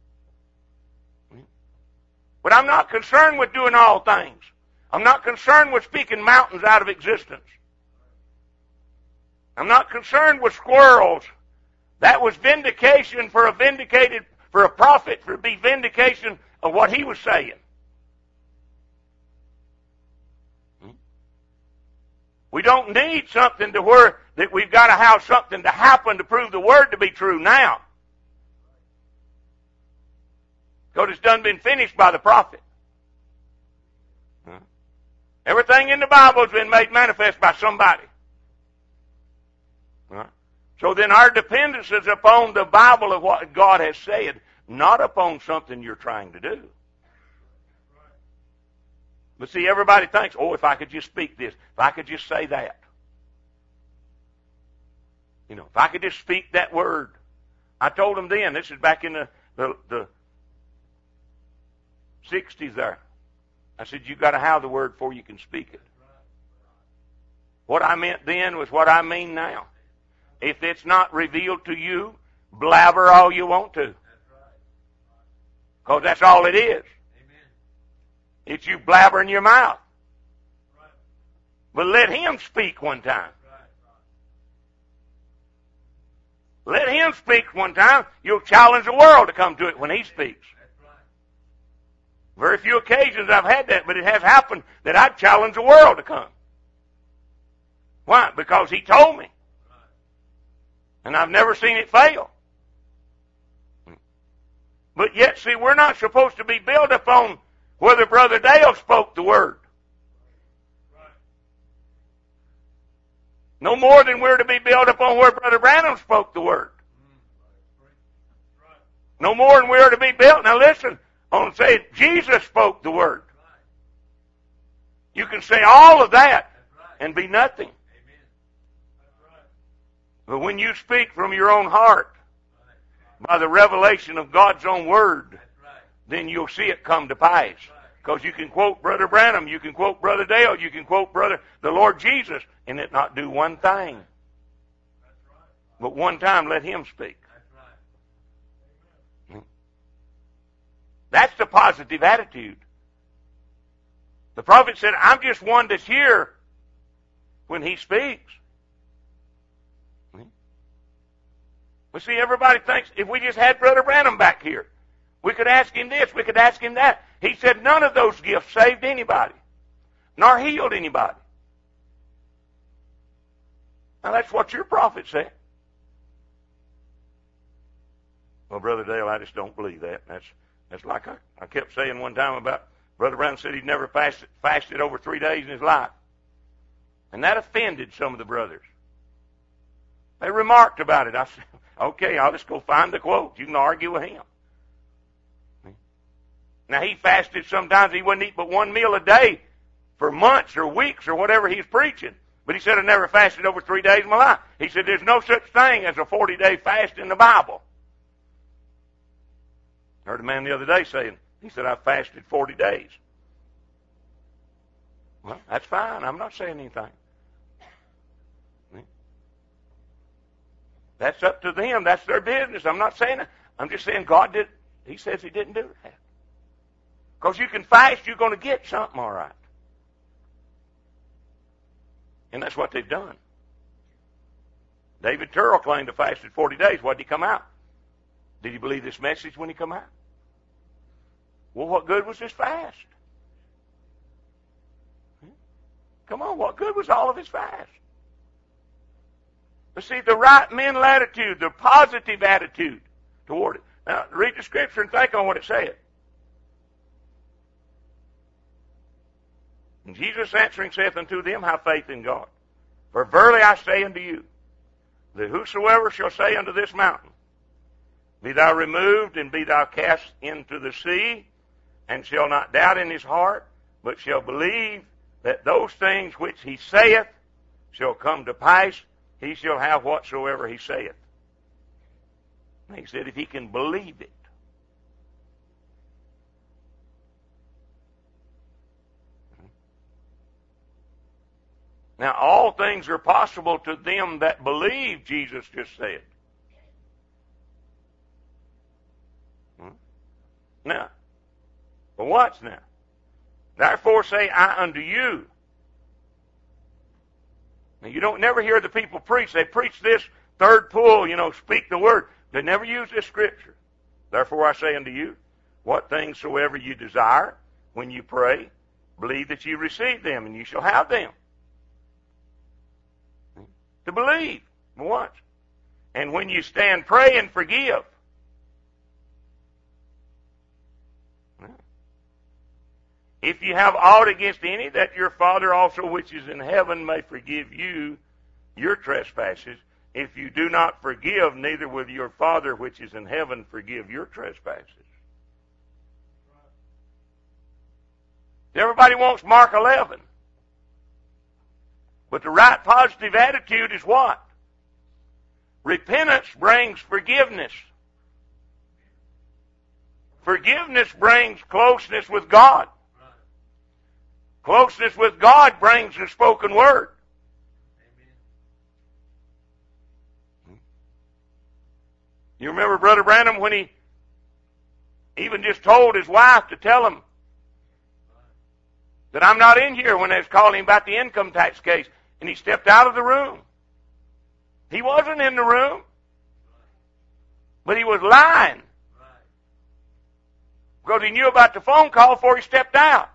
But I'm not concerned with doing all things. I'm not concerned with speaking mountains out of existence. I'm not concerned with squirrels. That was vindication for a prophet, for be vindication of what he was saying. We don't need something to where that we've got to have something to happen to prove the word to be true now. Because it's done been finished by the prophet. Everything in the Bible has been made manifest by somebody. Right? So then our dependence is upon the Bible of what God has said, not upon something you're trying to do. But see, everybody thinks, oh, if I could just speak this, if I could just say that. You know, if I could just speak that word. I told them then, this is back in the 60s there. I said, you've got to have the word before you can speak it. What I meant then was what I mean now. If it's not revealed to you, Blabber all you want to. Because that's all it is. It's you blabbering your mouth. But let Him speak one time. Let Him speak one time. You'll challenge the world to come to it when He speaks. Very few occasions I've had that, but it has happened that I've challenged the world to come. Why? Because He told me. And I've never seen it fail. But yet, see, we're not supposed to be built upon whether Brother Dale spoke the Word. No more than we're to be built upon where Brother Branham spoke the Word. No more than we're to be built. Now listen, on say Jesus spoke the Word. You can say all of that and be nothing. But when you speak from your own heart, by the revelation of God's own Word, then you'll see it come to pass. Because you can quote Brother Branham, you can quote Brother Dale, you can quote the Lord Jesus, and it not do one thing. But one time let Him speak. That's the positive attitude. The prophet said, I'm just one that's here when He speaks. But see, everybody thinks if we just had Brother Branham back here, we could ask him this, we could ask him that. He said none of those gifts saved anybody, nor healed anybody. Now that's what your prophet said. Well, Brother Dale, I just don't believe that. That's like I kept saying one time about Brother Branham said he'd never fasted over 3 days in his life. And that offended some of the brothers. They remarked about it. I said, okay, I'll just go find the quote. You can argue with him. Now, he fasted sometimes. He wouldn't eat but one meal a day for months or weeks or whatever he's preaching. But he said, I never fasted over 3 days in my life. He said, there's no such thing as a 40-day fast in the Bible. I heard a man the other day saying, he said, I fasted 40 days. Well, that's fine. I'm not saying anything. That's up to them. That's their business. I'm not saying that. I'm just saying God did. He says He didn't do that. Because you can fast, you're going to get something all right. And that's what they've done. David Turrell claimed to fasted 40 days. What did he come out? Did he believe this message when he come out? Well, what good was his fast? Come on, what good was all of his fast? But see, the right mental attitude, the positive attitude toward it. Now, read the Scripture and think on what it said. And Jesus answering saith unto them, have faith in God. For verily I say unto you, that whosoever shall say unto this mountain, be thou removed and be thou cast into the sea, and shall not doubt in his heart, but shall believe that those things which he saith shall come to pass, he shall have whatsoever he saith. And he said if he can believe it. Now, all things are possible to them that believe, Jesus just said. Now, but watch now. Therefore say I unto you. Now, you don't never hear the people preach. They preach this third pull, speak the word. They never use this scripture. Therefore I say unto you, what things soever you desire, when you pray, believe that you receive them, and you shall have them. To believe. Watch. And when you stand, pray and forgive. If you have aught against any, that your Father also which is in heaven may forgive you your trespasses. If you do not forgive, neither will your Father which is in heaven forgive your trespasses. Everybody wants Mark 11. But the right positive attitude is what? Repentance brings forgiveness. Forgiveness brings closeness with God. Closeness with God brings the spoken word. You remember Brother Branham when he even just told his wife to tell him that I'm not in here when they was calling him about the income tax case, and he stepped out of the room. He wasn't in the room, but he was lying because he knew about the phone call before he stepped out.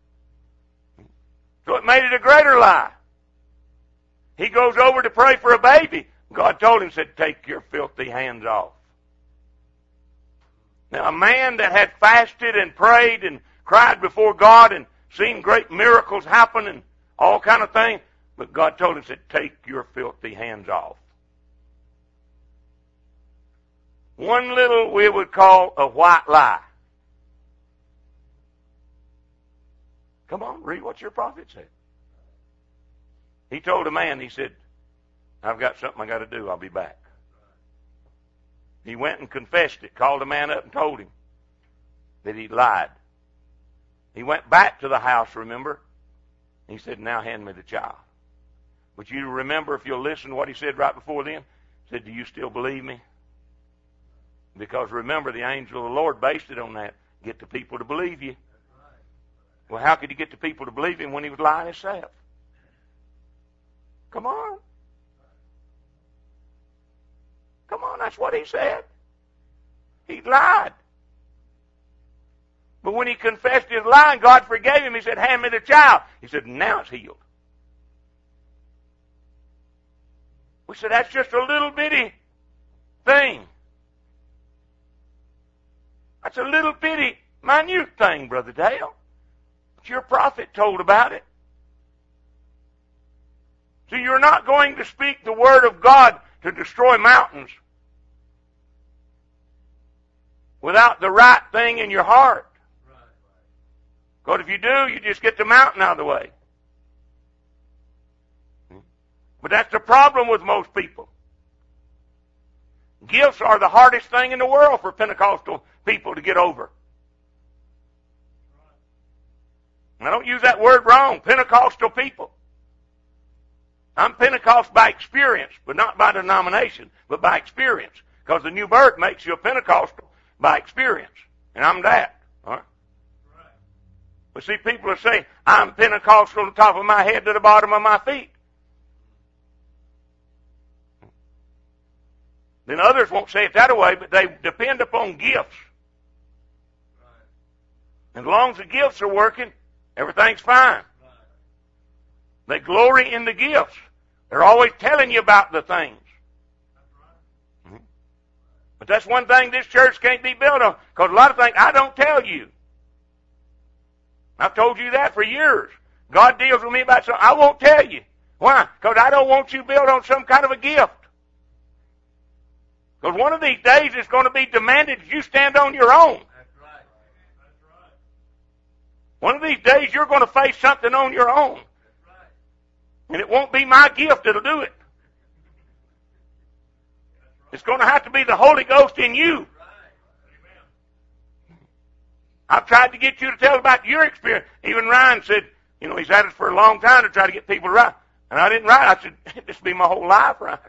So it made it a greater lie. He goes over to pray for a baby. God told him, said, take your filthy hands off. Now, a man that had fasted and prayed and cried before God and seen great miracles happen and all kind of things, but God told him, said, take your filthy hands off. One little we would call a white lie. Come on, read what your prophet said. He told a man, he said, I've got something I got to do. I'll be back. He went and confessed it, called the man up and told him that he lied. He went back to the house, remember? He said, now hand me the child. But you remember, if you'll listen to what he said right before then, he said, do you still believe me? Because remember, the angel of the Lord based it on that. Get the people to believe you. Well, how could he get the people to believe him when he was lying himself? Come on. Come on, that's what he said. He lied. But when he confessed his lying, God forgave him. He said, hand me the child. He said, now it's healed. We said, that's just a little bitty thing. That's a little bitty, minute thing, Brother Dale. But your prophet told about it. So you're not going to speak the word of God to destroy mountains without the right thing in your heart. Because if you do, you just get the mountain out of the way. But that's the problem with most people. Gifts are the hardest thing in the world for Pentecostal people to get over. And I don't use that word wrong, Pentecostal people. I'm Pentecost by experience, but not by denomination, but by experience. Because the new birth makes you a Pentecostal by experience. And I'm that. All right? But see, people are saying, I'm Pentecostal from the top of my head to the bottom of my feet. Then others won't say it that way, but they depend upon gifts. As long as the gifts are working, everything's fine. They glory in the gifts. They're always telling you about the things. But that's one thing this church can't be built on. Because a lot of things I don't tell you. I've told you that for years. God deals with me about something I won't tell you. Why? Because I don't want you built on some kind of a gift. Because one of these days it's going to be demanded that you stand on your own. That's right. That's right. One of these days you're going to face something on your own. That's right. And it won't be my gift that'll do it. It's going to have to be the Holy Ghost in you. I've tried to get you to tell about your experience. Even Ryan said, he's had it for a long time to try to get people to write. And I didn't write. I said, this will be my whole life, Ryan.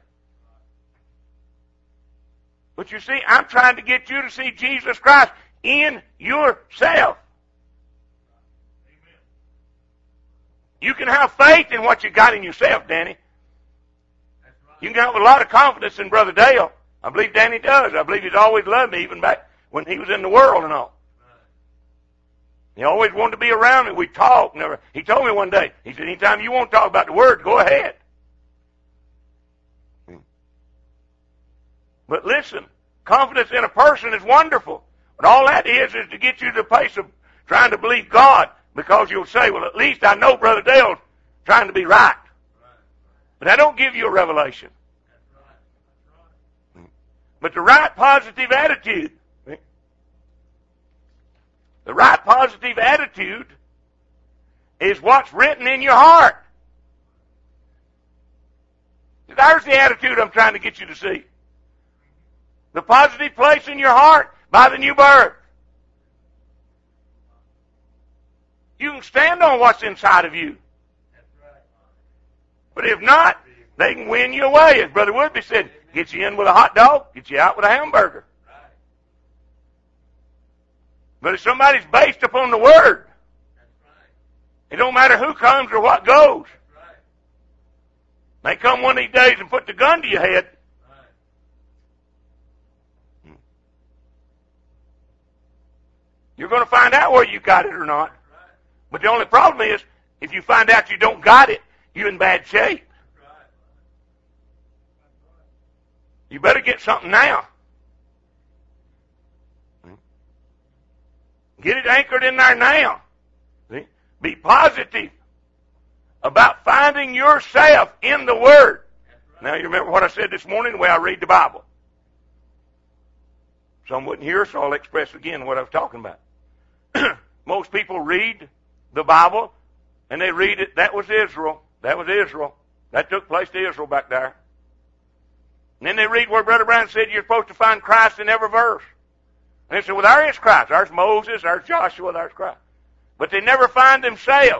But you see, I'm trying to get you to see Jesus Christ in yourself. You can have faith in what you got in yourself, Danny. You can have a lot of confidence in Brother Dale. I believe Danny does. I believe he's always loved me, even back when he was in the world and all. He always wanted to be around me. We talked. He told me one day, he said, anytime you want to talk about the Word, go ahead. But listen, confidence in a person is wonderful. But all that is to get you to the place of trying to believe God, because you'll say, well, at least I know Brother Dale's trying to be right. But that don't give you a revelation. But the right positive attitude, the right positive attitude is what's written in your heart. There's the attitude I'm trying to get you to see. The positive place in your heart by the new birth. You can stand on what's inside of you. But if not, They can win you away, as Brother Woodby said. Get you in with a hot dog, get you out with a hamburger. But if somebody's based upon the Word, it don't matter who comes or what goes. They come one of these days and put the gun to your head. You're going to find out whether you got it or not. But the only problem is, if you find out you don't got it, you're in bad shape. You better get something now. Get it anchored in there now. See? Be positive about finding yourself in the Word. Now, you remember what I said this morning, the way I read the Bible. Some wouldn't hear, so I'll express again what I was talking about. Most people read the Bible, and they read it, that was Israel. That was Israel. That took place to Israel back there. And then they read where Brother Brown said you're supposed to find Christ in every verse. And they say, well, there is Christ. There's Moses, there's Joshua, there's Christ. But they never find themselves.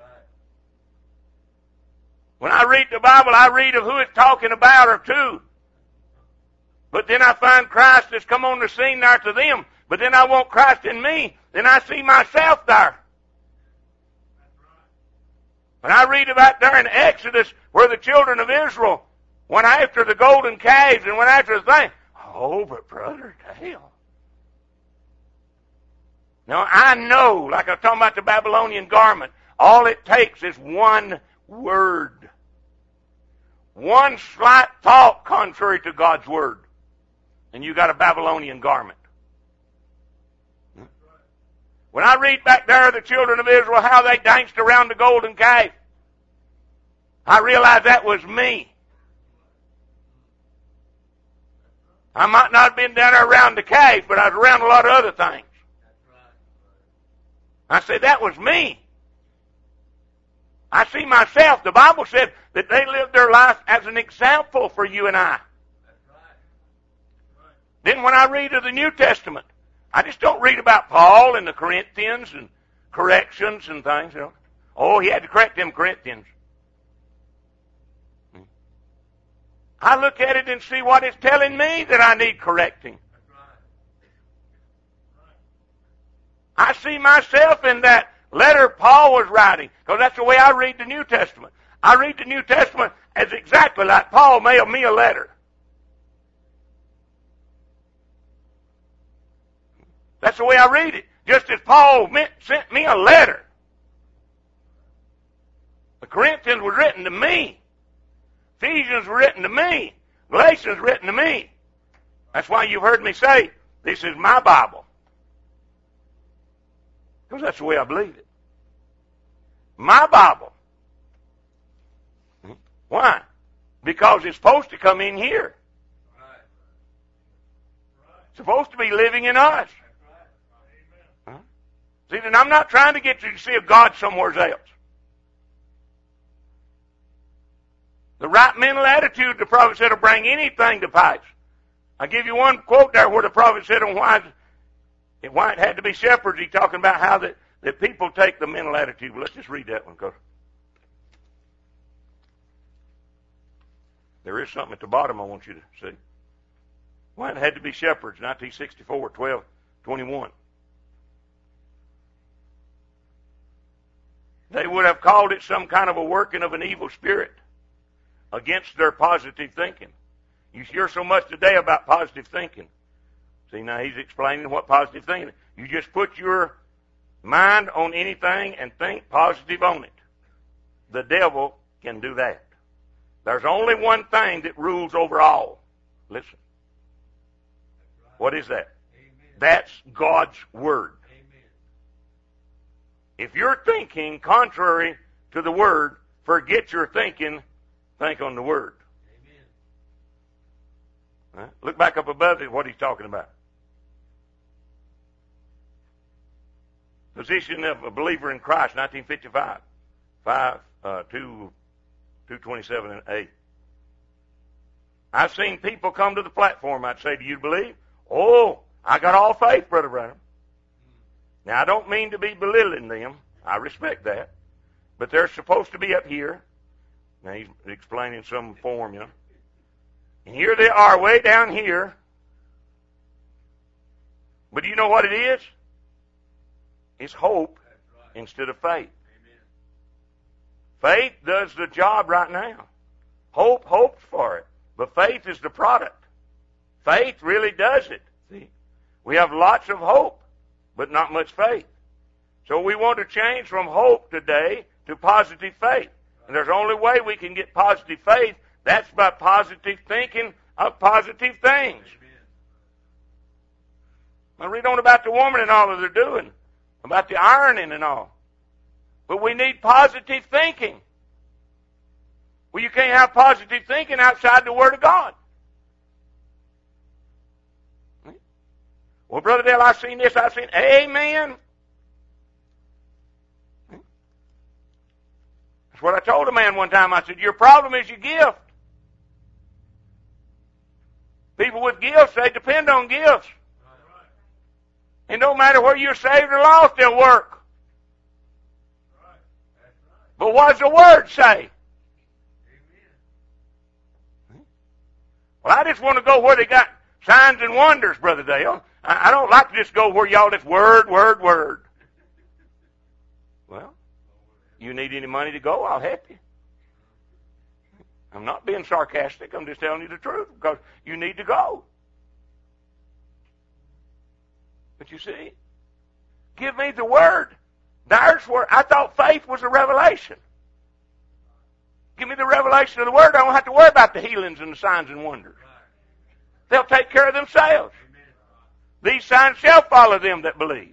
When I read the Bible, I read of who it's talking about or to. But then I find Christ has come on the scene there to them. But then I want Christ in me. Then I see myself there. When I read about there in Exodus where the children of Israel went after the golden calves and went after the thing. Oh, but brother, hell. Now, I know, like I was talking about the Babylonian garment, all it takes is one word. One slight thought contrary to God's Word. And you got a Babylonian garment. When I read back there the children of Israel, how they danced around the golden calf, I realize that was me. I might not have been down there around the calf, but I was around a lot of other things. I said, that was me. I see myself. The Bible said that they lived their life as an example for you and I. Then when I read of the New Testament, I just don't read about Paul and the Corinthians and corrections and things. You know. Oh, he had to correct them Corinthians. I look at it and see what it's telling me that I need correcting. I see myself in that letter Paul was writing, because that's the way I read the New Testament. I read the New Testament as exactly like Paul mailed me a letter. That's the way I read it. Just as Paul sent me a letter. The Corinthians was written to me. Ephesians was written to me. Galatians was written to me. That's why you've heard me say, this is my Bible. Because that's the way I believe it. My Bible. Why? Because it's supposed to come in here. It's supposed to be living in us. See, then I'm not trying to get you to see a God somewhere else. The right mental attitude, the prophet said, will bring anything to pass. I'll give you one quote there where the prophet said on why it had to be shepherds. He's talking about how that people take the mental attitude. Well, let's just read that one, because there is something at the bottom I want you to see. Why it had to be shepherds, 1964, 12:21. They would have called it some kind of a working of an evil spirit against their positive thinking. You hear so much today about positive thinking. See, now he's explaining what positive thinking is. You just put your mind on anything and think positive on it. The devil can do that. There's only one thing that rules over all. Listen. What is that? Amen. That's God's Word. If you're thinking contrary to the Word, forget your thinking, think on the Word. Amen. Right? Look back up above it, what he's talking about. Position of a believer in Christ, 1955, 2:27 and 8. I've seen people come to the platform, I'd say, do you believe? Oh, I got all faith, Brother Branham. Now, I don't mean to be belittling them. I respect that. But they're supposed to be up here Now he's explaining some formula. And here they are way down here. But do you know what it is? It's hope instead of faith. Faith does the job right now. Hope hopes for it. But faith is the product. Faith really does it. See? We have lots of hope, but not much faith. So we want to change from hope today to positive faith. And there's only way we can get positive faith. That's by positive thinking of positive things. I read on about the woman and all that they're doing, about the ironing and all. But we need positive thinking. Well, you can't have positive thinking outside the Word of God. Well, Brother Dale, I've seen this, I've seen... Amen. That's what I told a man one time. I said, your problem is your gift. People with gifts, they depend on gifts. And no matter whether you're saved or lost, they'll work. But what does the Word say? Well, I just want to go where they got signs and wonders, Brother Dale. I don't like to just go where y'all just word, word, word. Well, you need any money to go, I'll help you. I'm not being sarcastic. I'm just telling you the truth because you need to go. But you see, give me the Word. There's where I thought faith was a revelation. Give me the revelation of the Word. I don't have to worry about the healings and the signs and wonders. They'll take care of themselves. These signs shall follow them that believe.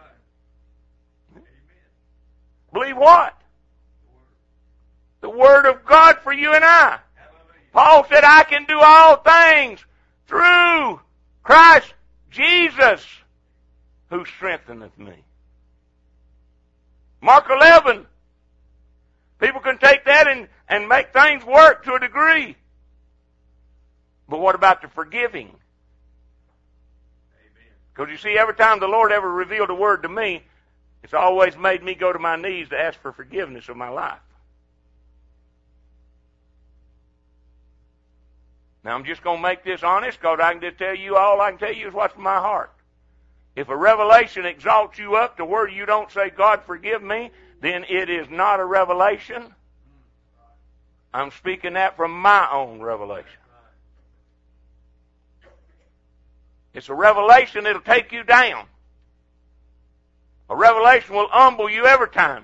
Believe what? The Word of God for you and I. Paul said, I can do all things through Christ Jesus who strengtheneth me. Mark 11. People can take that and make things work to a degree. But what about the forgiving? Because you see, every time the Lord ever revealed a word to me, it's always made me go to my knees to ask for forgiveness of my life. Now, I'm just going to make this honest because I can just tell you all I can tell you is what's in my heart. If a revelation exalts you up to where you don't say, God, forgive me, then it is not a revelation. I'm speaking that from my own revelation. It's a revelation that'll take you down. A revelation will humble you every time.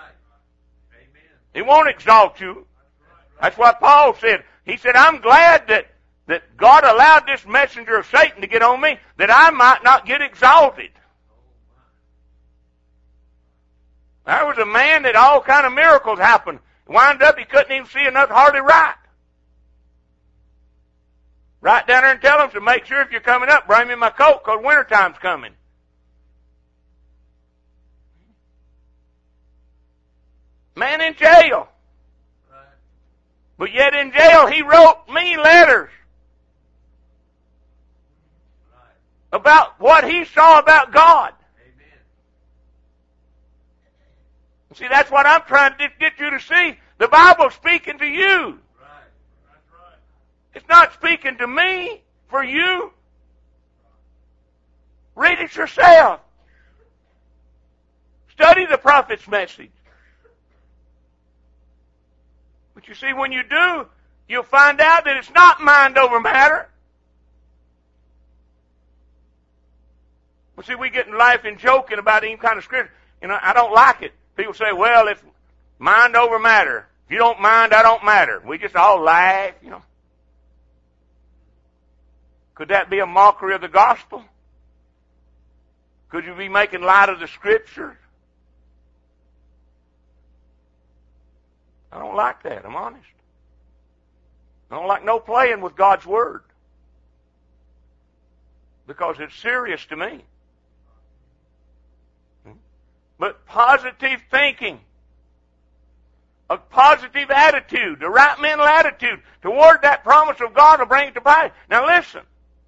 It won't exalt you. That's what Paul said. He said, I'm glad that God allowed this messenger of Satan to get on me, that I might not get exalted. There was a man that all kind of miracles happened. Wound up, he couldn't even see enough hardly right. Right down there and tell him to make sure if you're coming up, bring me my coat because wintertime's coming. Man in jail. But yet in jail he wrote me letters about what he saw about God. See, that's what I'm trying to get you to see. The Bible's speaking to you. It's not speaking to me for you. Read it yourself. Study the prophet's message. But you see, when you do, you'll find out that it's not mind over matter. But see, we get in life and joking about any kind of scripture. You know, I don't like it. People say, well, it's mind over matter. If you don't mind, I don't matter. We just all laugh, you know. Could that be a mockery of the gospel? Could you be making light of the scriptures? I don't like that, I'm honest. I don't like no playing with God's Word. Because it's serious to me. But positive thinking, a positive attitude, a right mental attitude toward that promise of God will bring it to pass. Now listen,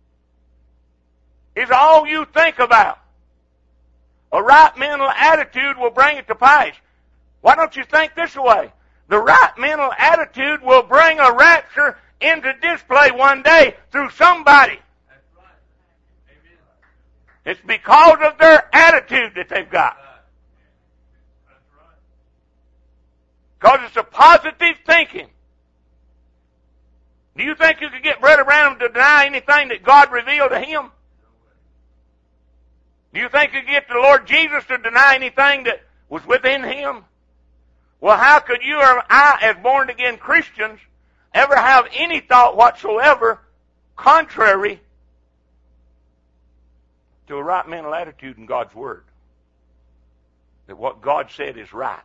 is all you think about. A right mental attitude will bring it to pass. Why don't you think this way? The right mental attitude will bring a rapture into display one day through somebody. That's right. Amen. It's because of their attitude that they've got. That's right. Because it's a positive thinking. Do you think you could get Brother Branham to deny anything that God revealed to him? Do you think you could get the Lord Jesus to deny anything that was within him? Well, how could you or I, as born-again Christians, ever have any thought whatsoever contrary to a right mental attitude in God's Word? That what God said is right.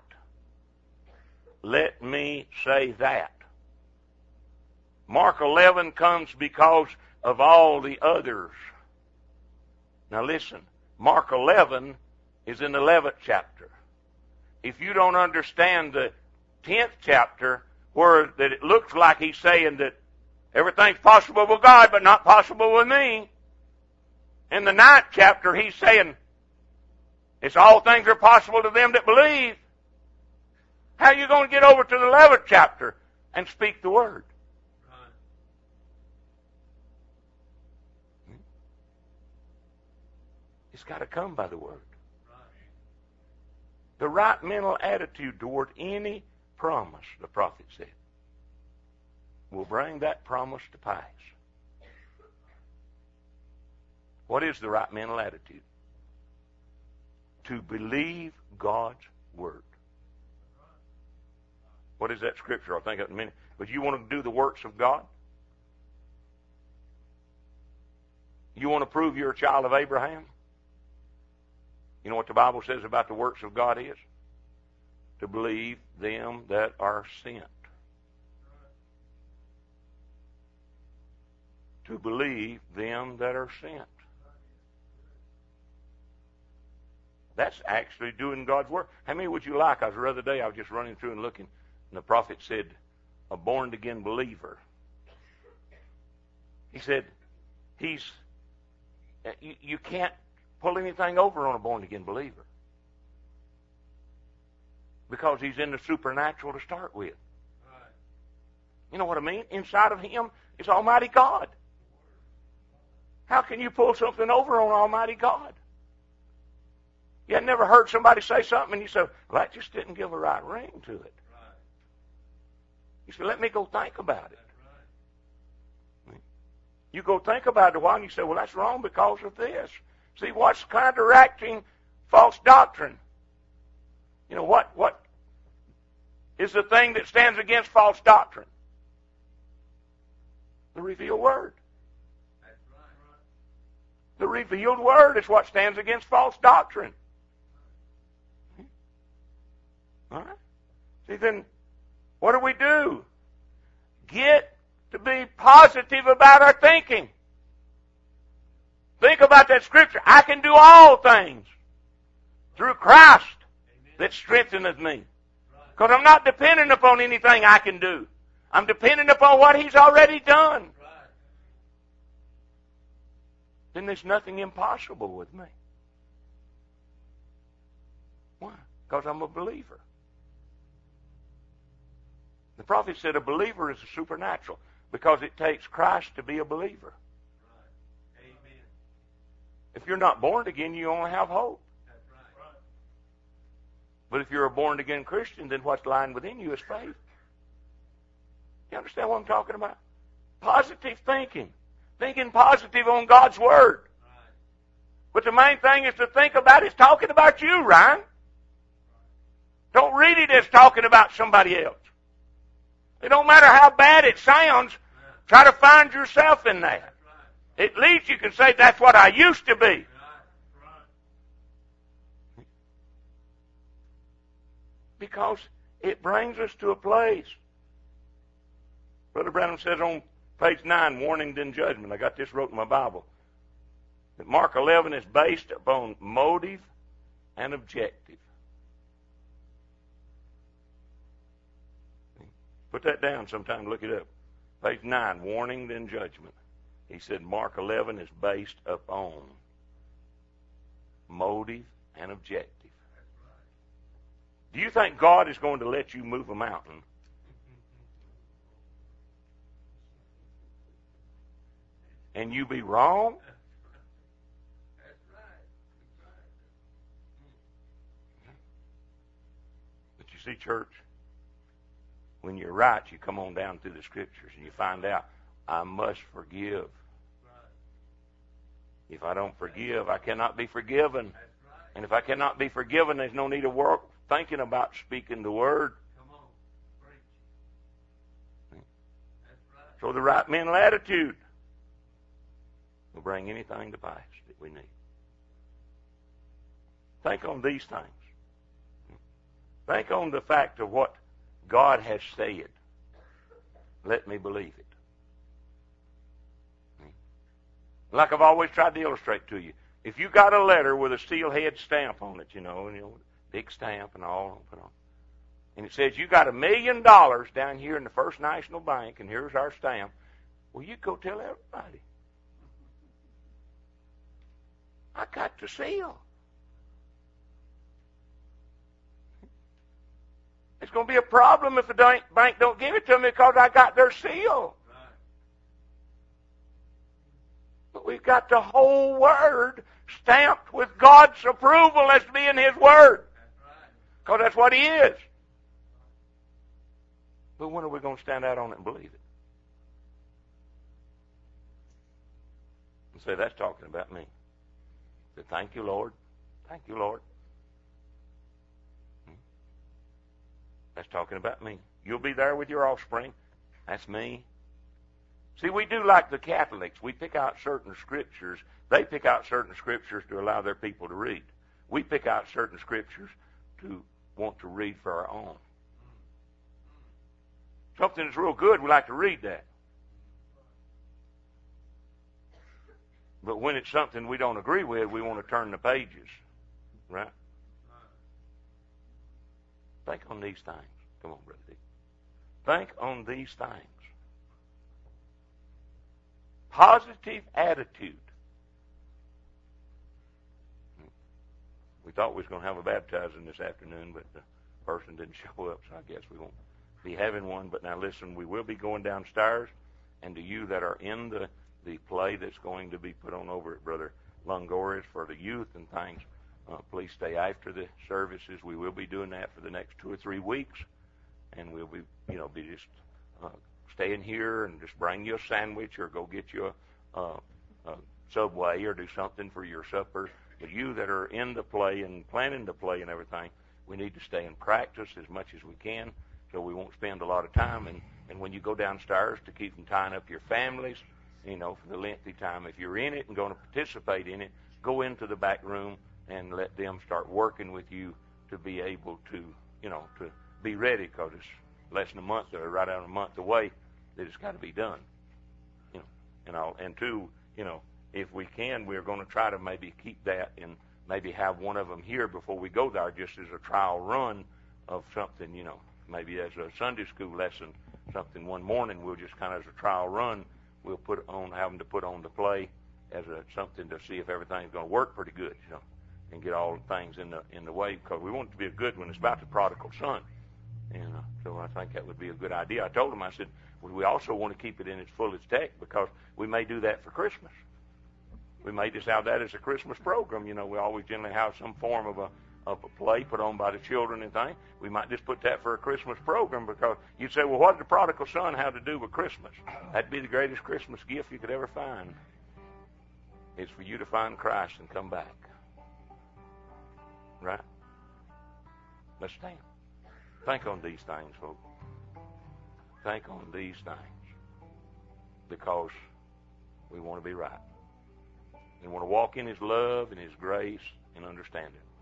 Let me say that. Mark 11 comes because of all the others. Now listen, Mark 11 is in the 11th chapter. If you don't understand the 10th chapter, where that it looks like he's saying that everything's possible with God, but not possible with me. In the 9th chapter, he's saying, it's all things are possible to them that believe. How are you going to get over to the 11th chapter and speak the Word? It's got to come by the Word. The right mental attitude toward any promise, the prophet said, will bring that promise to pass. What is the right mental attitude? To believe God's Word. What is that scripture? I'll think of it in a minute. But you want to do the works of God? You want to prove you're a child of Abraham? You know what the Bible says about the works of God is? To believe them that are sent. To believe them that are sent. That's actually doing God's work. How many would you like? The other day I was just running through and looking, and the prophet said, a born-again believer. He said, you can't pull anything over on a born-again believer. Because he's in the supernatural to start with. Right. You know what I mean? Inside of him is Almighty God. How can you pull something over on Almighty God? You had never heard somebody say something and you said, well, that just didn't give a right ring to it. Right. You said, let me go think about it. That's right. You go think about it a while and you say, well, that's wrong because of this. See, what's counteracting false doctrine? You know, what is the thing that stands against false doctrine? The revealed Word. That's right. The revealed Word is what stands against false doctrine. All right? See, then, what do? Get to be positive about our thinking. Think about that scripture. I can do all things through Christ that strengtheneth me. Because I'm not dependent upon anything I can do. I'm dependent upon what He's already done. Right. Then there's nothing impossible with me. Why? Because I'm a believer. The prophet said a believer is a supernatural because it takes Christ to be a believer. Right. Amen. If you're not born again, you only have hope. That's right. But if you're a born-again Christian, then what's lying within you is faith. You understand what I'm talking about? Positive thinking. Thinking positive on God's Word. Right. But the main thing is to think about is talking about you, Ryan. Don't read it as talking about somebody else. It don't matter how bad it sounds, try to find yourself in that. Right. At least you can say, that's what I used to be. Right. Because it brings us to a place. Brother Branham says on page 9, warning then judgment. I got this wrote in my Bible. That Mark 11 is based upon motive and objective. Put that down sometime, look it up. Page 9, warning then judgment. He said Mark 11 is based upon motive and objective. Do you think God is going to let you move a mountain and you be wrong? That's right. But you see, church, when you're right, you come on down through the Scriptures and you find out, I must forgive. Right. If I don't forgive, I cannot be forgiven. That's right. And if I cannot be forgiven, there's no need of work thinking about speaking the Word. Come on. Preach. That's right. So the right mental attitude will bring anything to pass that we need. Think on these things. Think on the fact of what God has said. Let me believe it. Like I've always tried to illustrate to you, if you got a letter with a steelhead stamp on it, big stamp and all, put on, and it says you got $1 million down here in the First National Bank, and here's our stamp. Well, you go tell everybody. I got the seal. It's going to be a problem if the bank don't give it to me because I got their seal. Right. But we've got the whole Word stamped with God's approval as being His Word. That's right. Because that's what He is. But when are we going to stand out on it and believe it? And say, that's talking about me. Say, thank you, Lord. Thank you, Lord. That's talking about me. You'll be there with your offspring. That's me. See, we do like the Catholics. We pick out certain scriptures. They pick out certain scriptures to allow their people to read. We pick out certain scriptures to want to read for our own. Something that's real good, we like to read that. But when it's something we don't agree with, we want to turn the pages. Right? Think on these things. Come on, Brother D. Think on these things. Positive attitude. We thought we was going to have a baptizing this afternoon, but the person didn't show up, so I guess we won't be having one. But now listen, we will be going downstairs, and to you that are in the play that's going to be put on over at Brother Longoria's for the youth and things, please stay after the services. We will be doing that for the next 2 or 3 weeks, and we'll be, be just staying here and just bring you a sandwich or go get you a Subway or do something for your supper. But you that are in the play and planning to play and everything, we need to stay in practice as much as we can so we won't spend a lot of time. And when you go downstairs, to keep from tying up your families, for the lengthy time, if you're in it and going to participate in it, go into the back room and let them start working with you to be able to, to be ready, because it's less than a month or right out a month away that it's got to be done. And two, if we can, we're going to try to maybe keep that and maybe have one of them here before we go there, just as a trial run of something, maybe as a Sunday school lesson, something one morning. We'll just kind of as a trial run, we'll have them to put on the play as something to see if everything's going to work pretty good, and get all the things in the way, because we want it to be a good one. It's about the prodigal son. And so I think that would be a good idea. I told him, I said, we also want to keep it in its fullest text, because we may do that for Christmas. We may just have that as a Christmas program. We always generally have some form of a play put on by the children and things. We might just put that for a Christmas program, because you'd say, well, what did the prodigal son have to do with Christmas? That'd be the greatest Christmas gift you could ever find. It's for you to find Christ and come back. Right? Let's stand. Think on these things, folks. Think on these things, because we want to be right. We want to walk in His love and His grace and understand it.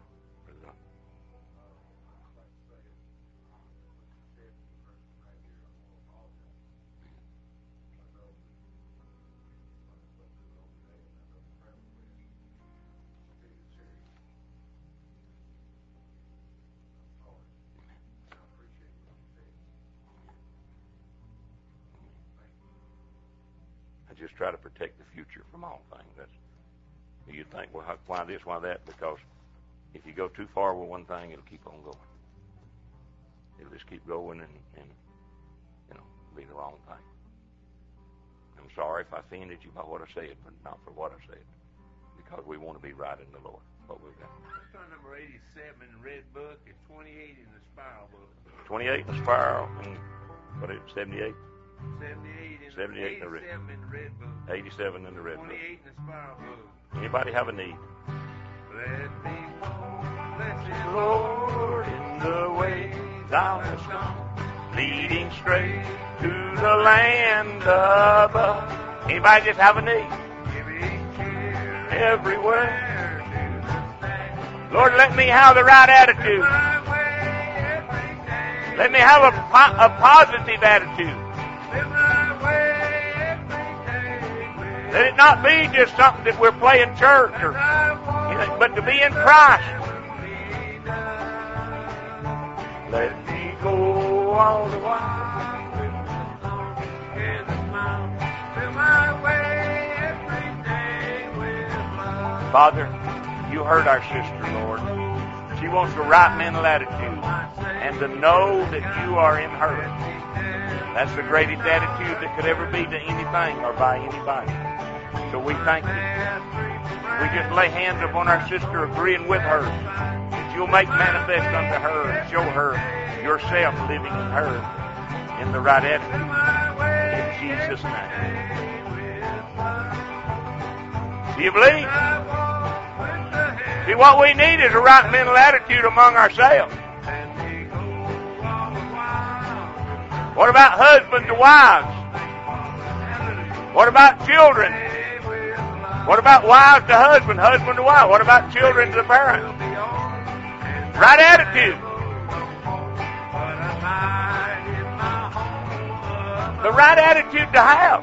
Just try to protect the future from all things. You think, well, why this, why that? Because if you go too far with one thing, it'll keep on going. It'll just keep going and be the wrong thing. I'm sorry if I offended you by what I said, but not for what I said. Because we want to be right in the Lord. What we've got. Let's turn number 87 in the red book and 28 in the spiral book. 28 in the spiral and what is it, 78? 78 in the red. 87 in the red book. 87 in the red book. 28 in the spiral book. Anybody have a need? Let me bless the Lord, in the way thou hast gone, leading straight to the land above. Anybody just have a need? Everywhere. Lord, let me have the right attitude. Let me have a positive attitude. Let it not be just something that we're playing church, but to be in Christ. Let me go all the while. Father, you heard our sister, Lord. She wants the right mental attitude and to know that you are in her. That's the greatest attitude that could ever be to anything or by anybody. So we thank you. We just lay hands upon our sister, agreeing with her that you'll make manifest unto her and show her yourself living in her in the right attitude. In Jesus' name. Do you believe? See, what we need is a right mental attitude among ourselves. What about husbands to wives? What about children? What about wives to husband, husband to wife? What about children to parents? Right attitude. The right attitude to have.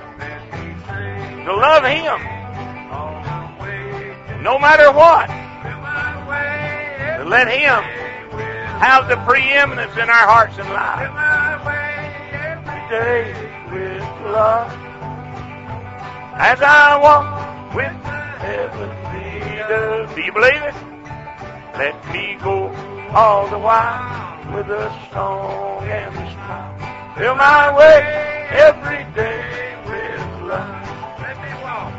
To love Him. No matter what. To let Him have the preeminence in our hearts and lives. Every day with love. As I walk with heavenly dove. Do you believe it? Let me go all the while with a song and a smile. Fill my way every day with love. Let me walk,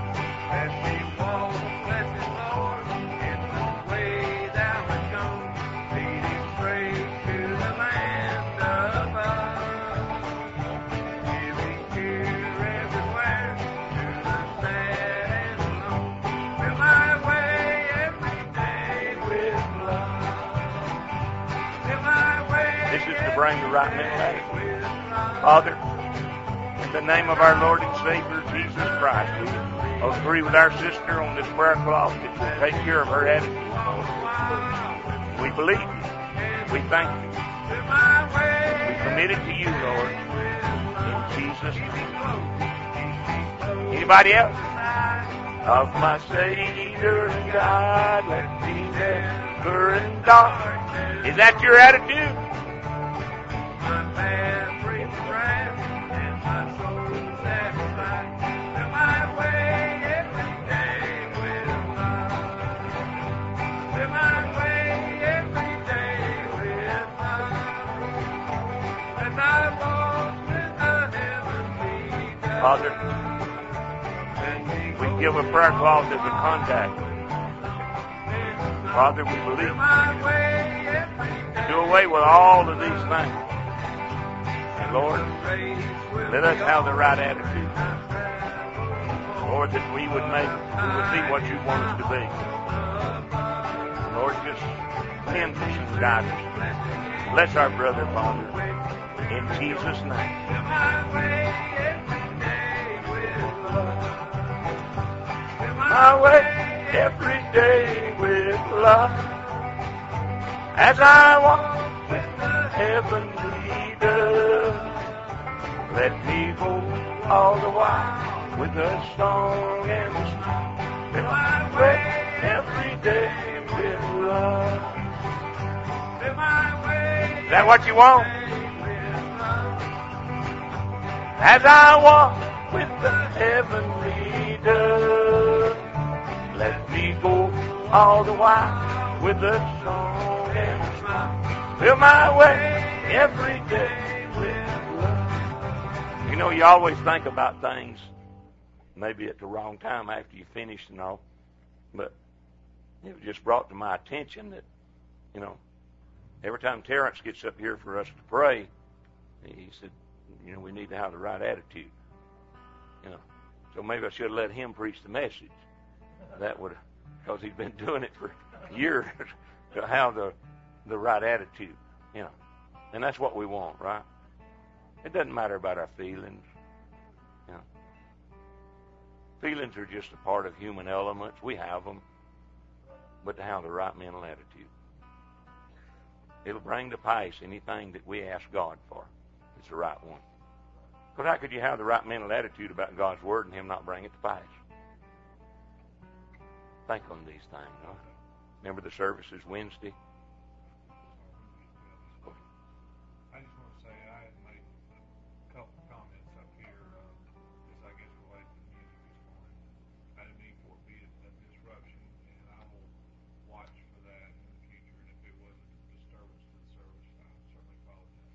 blessed Lord, in the way thou hast gone, leading straight to the land above. Giving cheer everywhere to the sad and alone. Fill my way every day with love. Fill my way. This is to bring the right mental attitude. Father, in the name of our Lord and Savior, Jesus Christ, we agree with our sister on this prayer cloth that you'll take care of her attitude. We believe you. We thank you. We commit it to you, Lord, in Jesus' name. Anybody else? Of my Savior and God, let me never and dark. Is that your attitude? Father, we give a prayer cloth as a contact. Father, we believe you. Do away with all of these things. And Lord, let us have the right attitude. Lord, that we would be what you want us to be. Lord, just cleanse us and guide us. Bless our brother, Father, in Jesus' name. My way every day with love. As I walk with the heavenly dove, let me go all the while with a song and a smile. Fill my way every day with love. Fill my way. Is that what you want? As I walk with the heavenly dove, let me go all the while with a song and a smile. Fill my way every day with love. You You always think about things maybe at the wrong time after you finish and all, but it was just brought to my attention that, every time Terrence gets up here for us to pray, he said, we need to have the right attitude. So maybe I should have let him preach the message. That would, because he's been doing it for years, to have the right attitude. And that's what we want, right? It doesn't matter about our feelings. Feelings are just a part of human elements. We have them. But to have the right mental attitude, it'll bring to pass anything that we ask God for. It's the right one. Because how could you have the right mental attitude about God's Word and Him not bring it to pass? Think on these things. Huh? Remember the services Wednesday? I just want to say I had made a couple of comments up here, just I guess related to the music this morning. I didn't mean for it to be a disruption, and I will watch for that in the future. And if it was a disturbance to the service, I certainly apologize.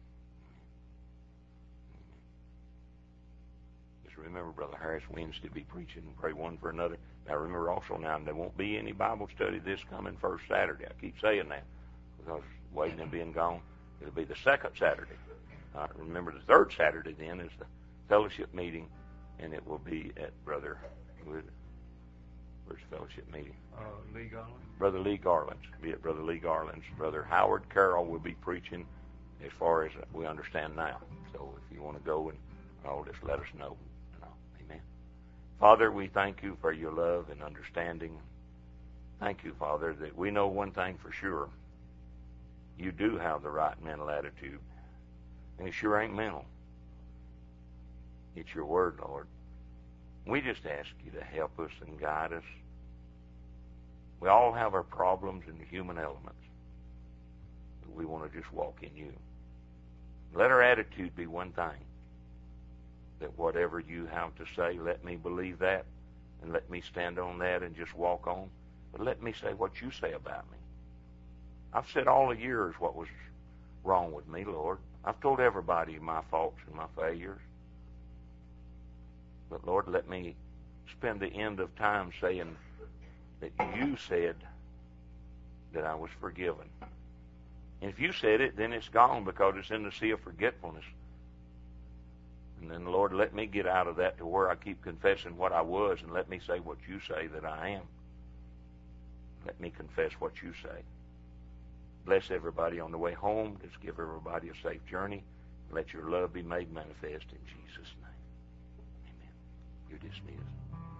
Just remember, Brother Harris, Wednesday be preaching and pray one for another. Now remember also now there won't be any Bible study this coming first Saturday. I keep saying that because waiting and being gone. It'll be the second Saturday. Remember the third Saturday then is the fellowship meeting, and it will be at where's the fellowship meeting? Lee Garland. Brother Lee Garland's. Be at Brother Lee Garland's. Brother Howard Carroll will be preaching as far as we understand now. So if you want to go and all, just let us know. Amen. Father, we thank you for your love and understanding. Thank you, Father, that we know one thing for sure. You do have the right mental attitude. And it sure ain't mental. It's your word, Lord. We just ask you to help us and guide us. We all have our problems in the human elements. But we want to just walk in you. Let our attitude be one thing. That whatever you have to say, let me believe that. And let me stand on that and just walk on. But let me say what you say about me. I've said all the years what was wrong with me, Lord. I've told everybody my faults and my failures. But, Lord, let me spend the end of time saying that you said that I was forgiven. And if you said it, then it's gone because it's in the sea of forgetfulness. And then, Lord, let me get out of that to where I keep confessing what I was, and let me say what you say that I am. Let me confess what you say. Bless everybody on the way home. Just give everybody a safe journey. Let your love be made manifest in Jesus' name. Amen. You're dismissed.